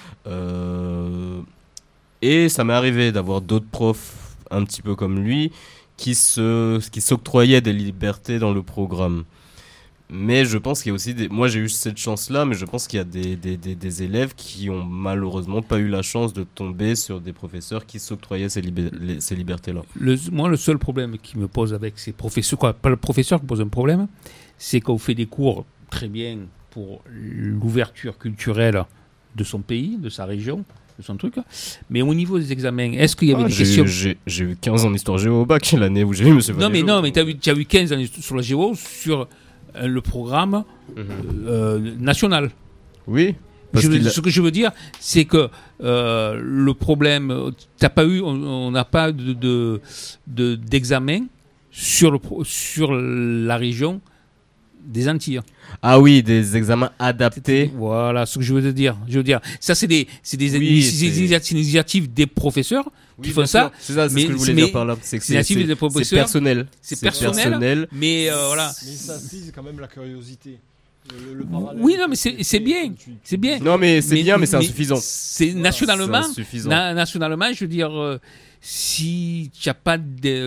Et ça m'est arrivé d'avoir d'autres profs un petit peu comme lui qui s'octroyaient des libertés dans le programme. Mais je pense qu'il y a aussi moi j'ai eu cette chance-là, mais je pense qu'il y a des élèves qui ont malheureusement pas eu la chance de tomber sur des professeurs qui s'octroyaient ces libertés-là. Moi, le seul problème qui me pose avec ces professeurs, pas le professeur qui pose un problème, c'est qu'on fait des cours très bien pour l'ouverture culturelle de son pays, de sa région, de son truc, mais au niveau des examens, est-ce qu'il y avait des questions... J'ai eu 15 ans en histoire géo au bac l'année où j'ai eu monsieur Valéjo. Non, mais tu as eu 15 ans sur la géo, sur le programme national. Oui. Ce que je veux dire, c'est que le problème, on n'a pas d'examen sur la région des Antilles. Ah oui, des examens adaptés. Voilà ce que je veux dire. Ça, c'est des initiatives des professeurs qui font ça. C'est ça, c'est ce que je voulais dire par là. C'est personnel. C'est personnel. Mais voilà. Mais ça attise quand même la curiosité. Oui, non, mais c'est bien. C'est bien. Non, mais c'est bien, mais c'est insuffisant. C'est nationalement. Nationalement, je veux dire. Si tu n'as pas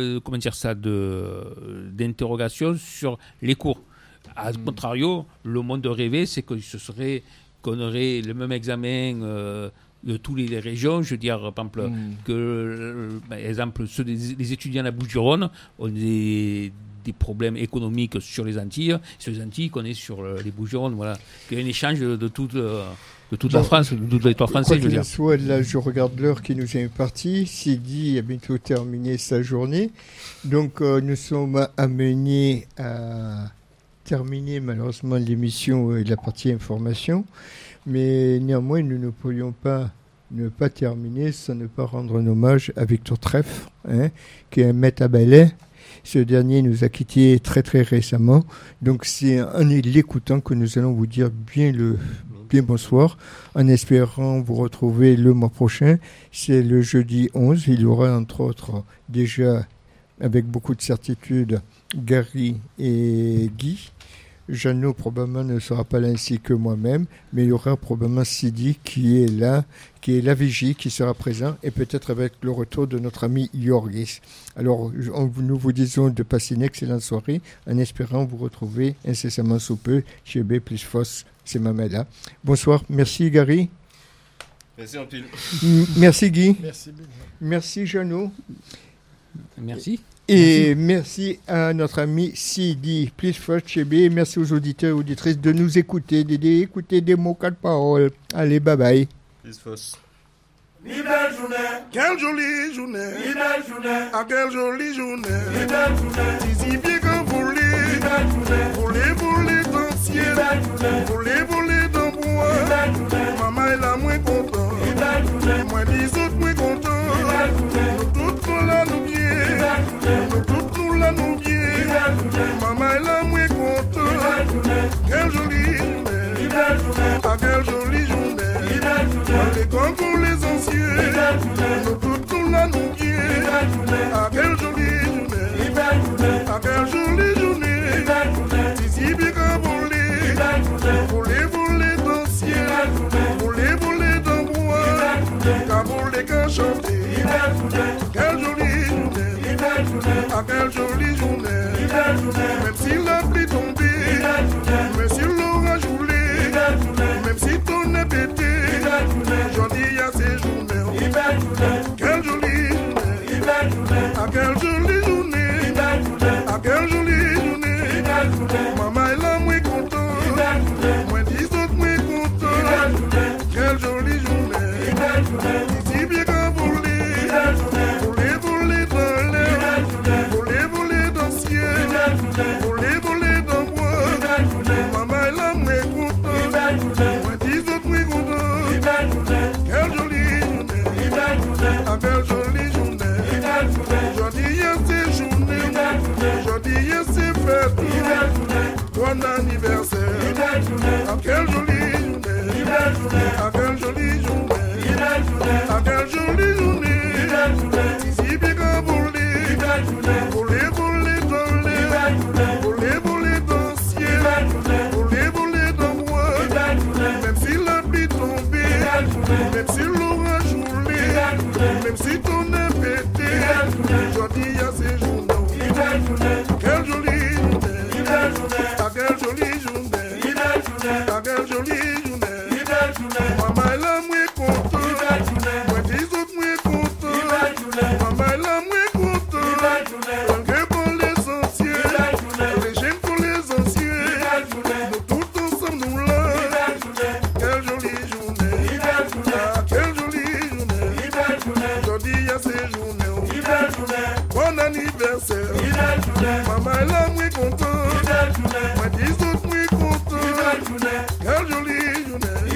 d'interrogation sur les cours. À contrario, le monde rêvé, c'est qu'on aurait le même examen de toutes les régions. Je veux dire, par exemple, les étudiants à Bouches-du-Rhône ont des problèmes économiques sur les Antilles. Sur les Antilles, qu'on est sur les Bouches-du-Rhône. Voilà. Il y a un échange de toute la France, de tout le territoire français, je veux dire. Soit là, je regarde l'heure qui nous est impartie. Sidi a bientôt terminé sa journée. Donc, nous sommes amenés à terminer malheureusement l'émission et la partie information. Mais néanmoins, nous ne pourrions pas ne pas terminer sans ne pas rendre un hommage à Victor Treff, qui est un maître à ballet. Ce dernier nous a quittés très très récemment. Donc, c'est en l'écoutant que nous allons vous dire bien bonsoir, en espérant vous retrouver le mois prochain. C'est le jeudi 11. Il y aura entre autres déjà, avec beaucoup de certitude, Gary et Guy. Jeannot probablement ne sera pas là ainsi que moi-même, mais il y aura probablement Sidi qui est là, qui est la vigie, qui sera présent, et peut-être avec le retour de notre ami Yorgis. Alors, nous vous disons de passer une excellente soirée, en espérant vous retrouver incessamment sous peu chez B plus Foss, c'est Mamela. Bonsoir, merci Gary. Merci en pile. Merci Guy. Merci. Merci Jeannot. Merci. Et merci à notre ami Sidi, plus fort chez B. Merci aux auditeurs et auditrices de nous écouter, d'écouter des mots, 4 paroles. Allez, bye bye. Plus fort. Ni belle journée, quelle jolie journée, ni belle journée, ah quelle jolie journée, ni belle journée, si bien que voler, ni belle journée, voler danser, ni belle journée, voler dans bois, ni belle journée, maman est là moins content, ni belle journée, moi les autres moins content, ni belle journée, nous toutes nous là nous bien, ni belle journée, nous toutes nous là nous bien, ni belle journée, maman est là moins content, ni belle journée, quelle jolie journée, ni belle journée, ah quelle jolie journée, ni belle journée, les concours les anciens. Nous toutes nous là nous guider. Ah quelle jolie journée, ah quelle jolie journée. Si bien qu'à voler, voler danser, voler dans bois, qu'à voler qu'à chanter. Quelle jolie journée, ah quelle jolie journée. Même si la pluie tombée, même si l'orage roulait, même si ton est pété, j'en dis à ces journées. Quelle jolie journée, ah quelle jolie journée, ah quelle jolie journée. Maman est là, moi content, moi dis autres, moi content. Quelle jolie journée, ici bien qu'à voler dans l'air, voler dans le ciel, voler dans le bois. Maman est là, moi content, moi dis autres, moi content. Quelle jolie journée, ah quelle jolie journée. Jodi c'est journée, jodi c'est fête. Bon anniversaire, ah quelle jolie journée, ah quelle jolie journée, ah quelle jolie journée. Si bien qu'à voler dans l'air, voler dans le ciel, voler dans le bois. Même si la pluie tombée, même si l'orage roulait, même si ton est pété, jodi à ces journées. Quelle jolie journée, ah quelle jolie journée, ah quelle jolie journée. Maman est là, moi content, moi dis autres, moi content. Maman est là, moi content, malgré pour les anciens, les jeunes pour les anciens. Nous tous ensemble nous là. Quelle jolie journée, ah quelle jolie journée. Jodi à ces journées. Bon anniversaire, maman est là, moi content, moi dis autres, moi content. Quelle jolie journée.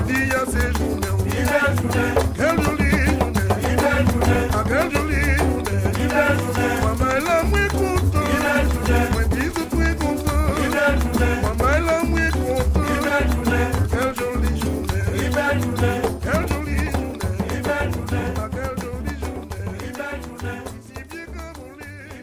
dis à ces journées. Quelle jolie journée. Quelle jolie journée. Maman est là, moi content. Moi bisous, moi content. Maman est là, moi content. Quelle jolie journée. Quelle jolie journée. Quelle jolie journée. Si bien comme on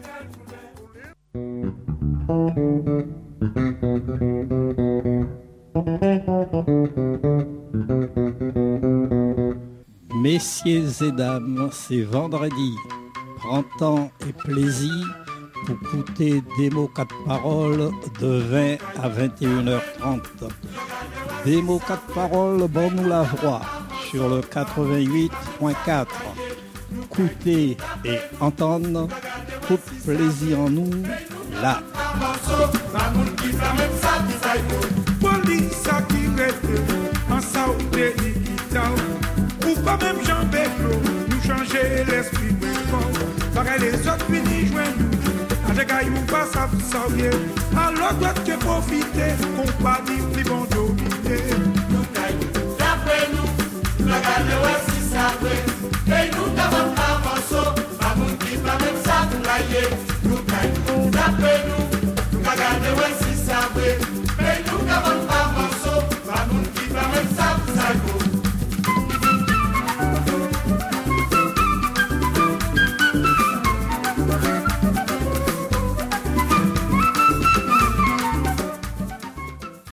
Messieurs et dames, c'est vendredi. Prends temps et plaisir pour écouter Démo 4 paroles de 20 à 21h30. Démo 4 paroles, bon nous la voix sur le 88.4. Écoutez et entendre, tout plaisir en nous, là. Police qui reste en saoudé ou pas même Jean Béclo, nous changer l'esprit de fort. Pareil les autres finis joindre nous, avec Aïou pas ça vous sauver. Alors doit que profiter, qu'on pas dit plus bon dominer. Nous caillons, d'après nous, nous regardons si ça fait, et nous t'avons pas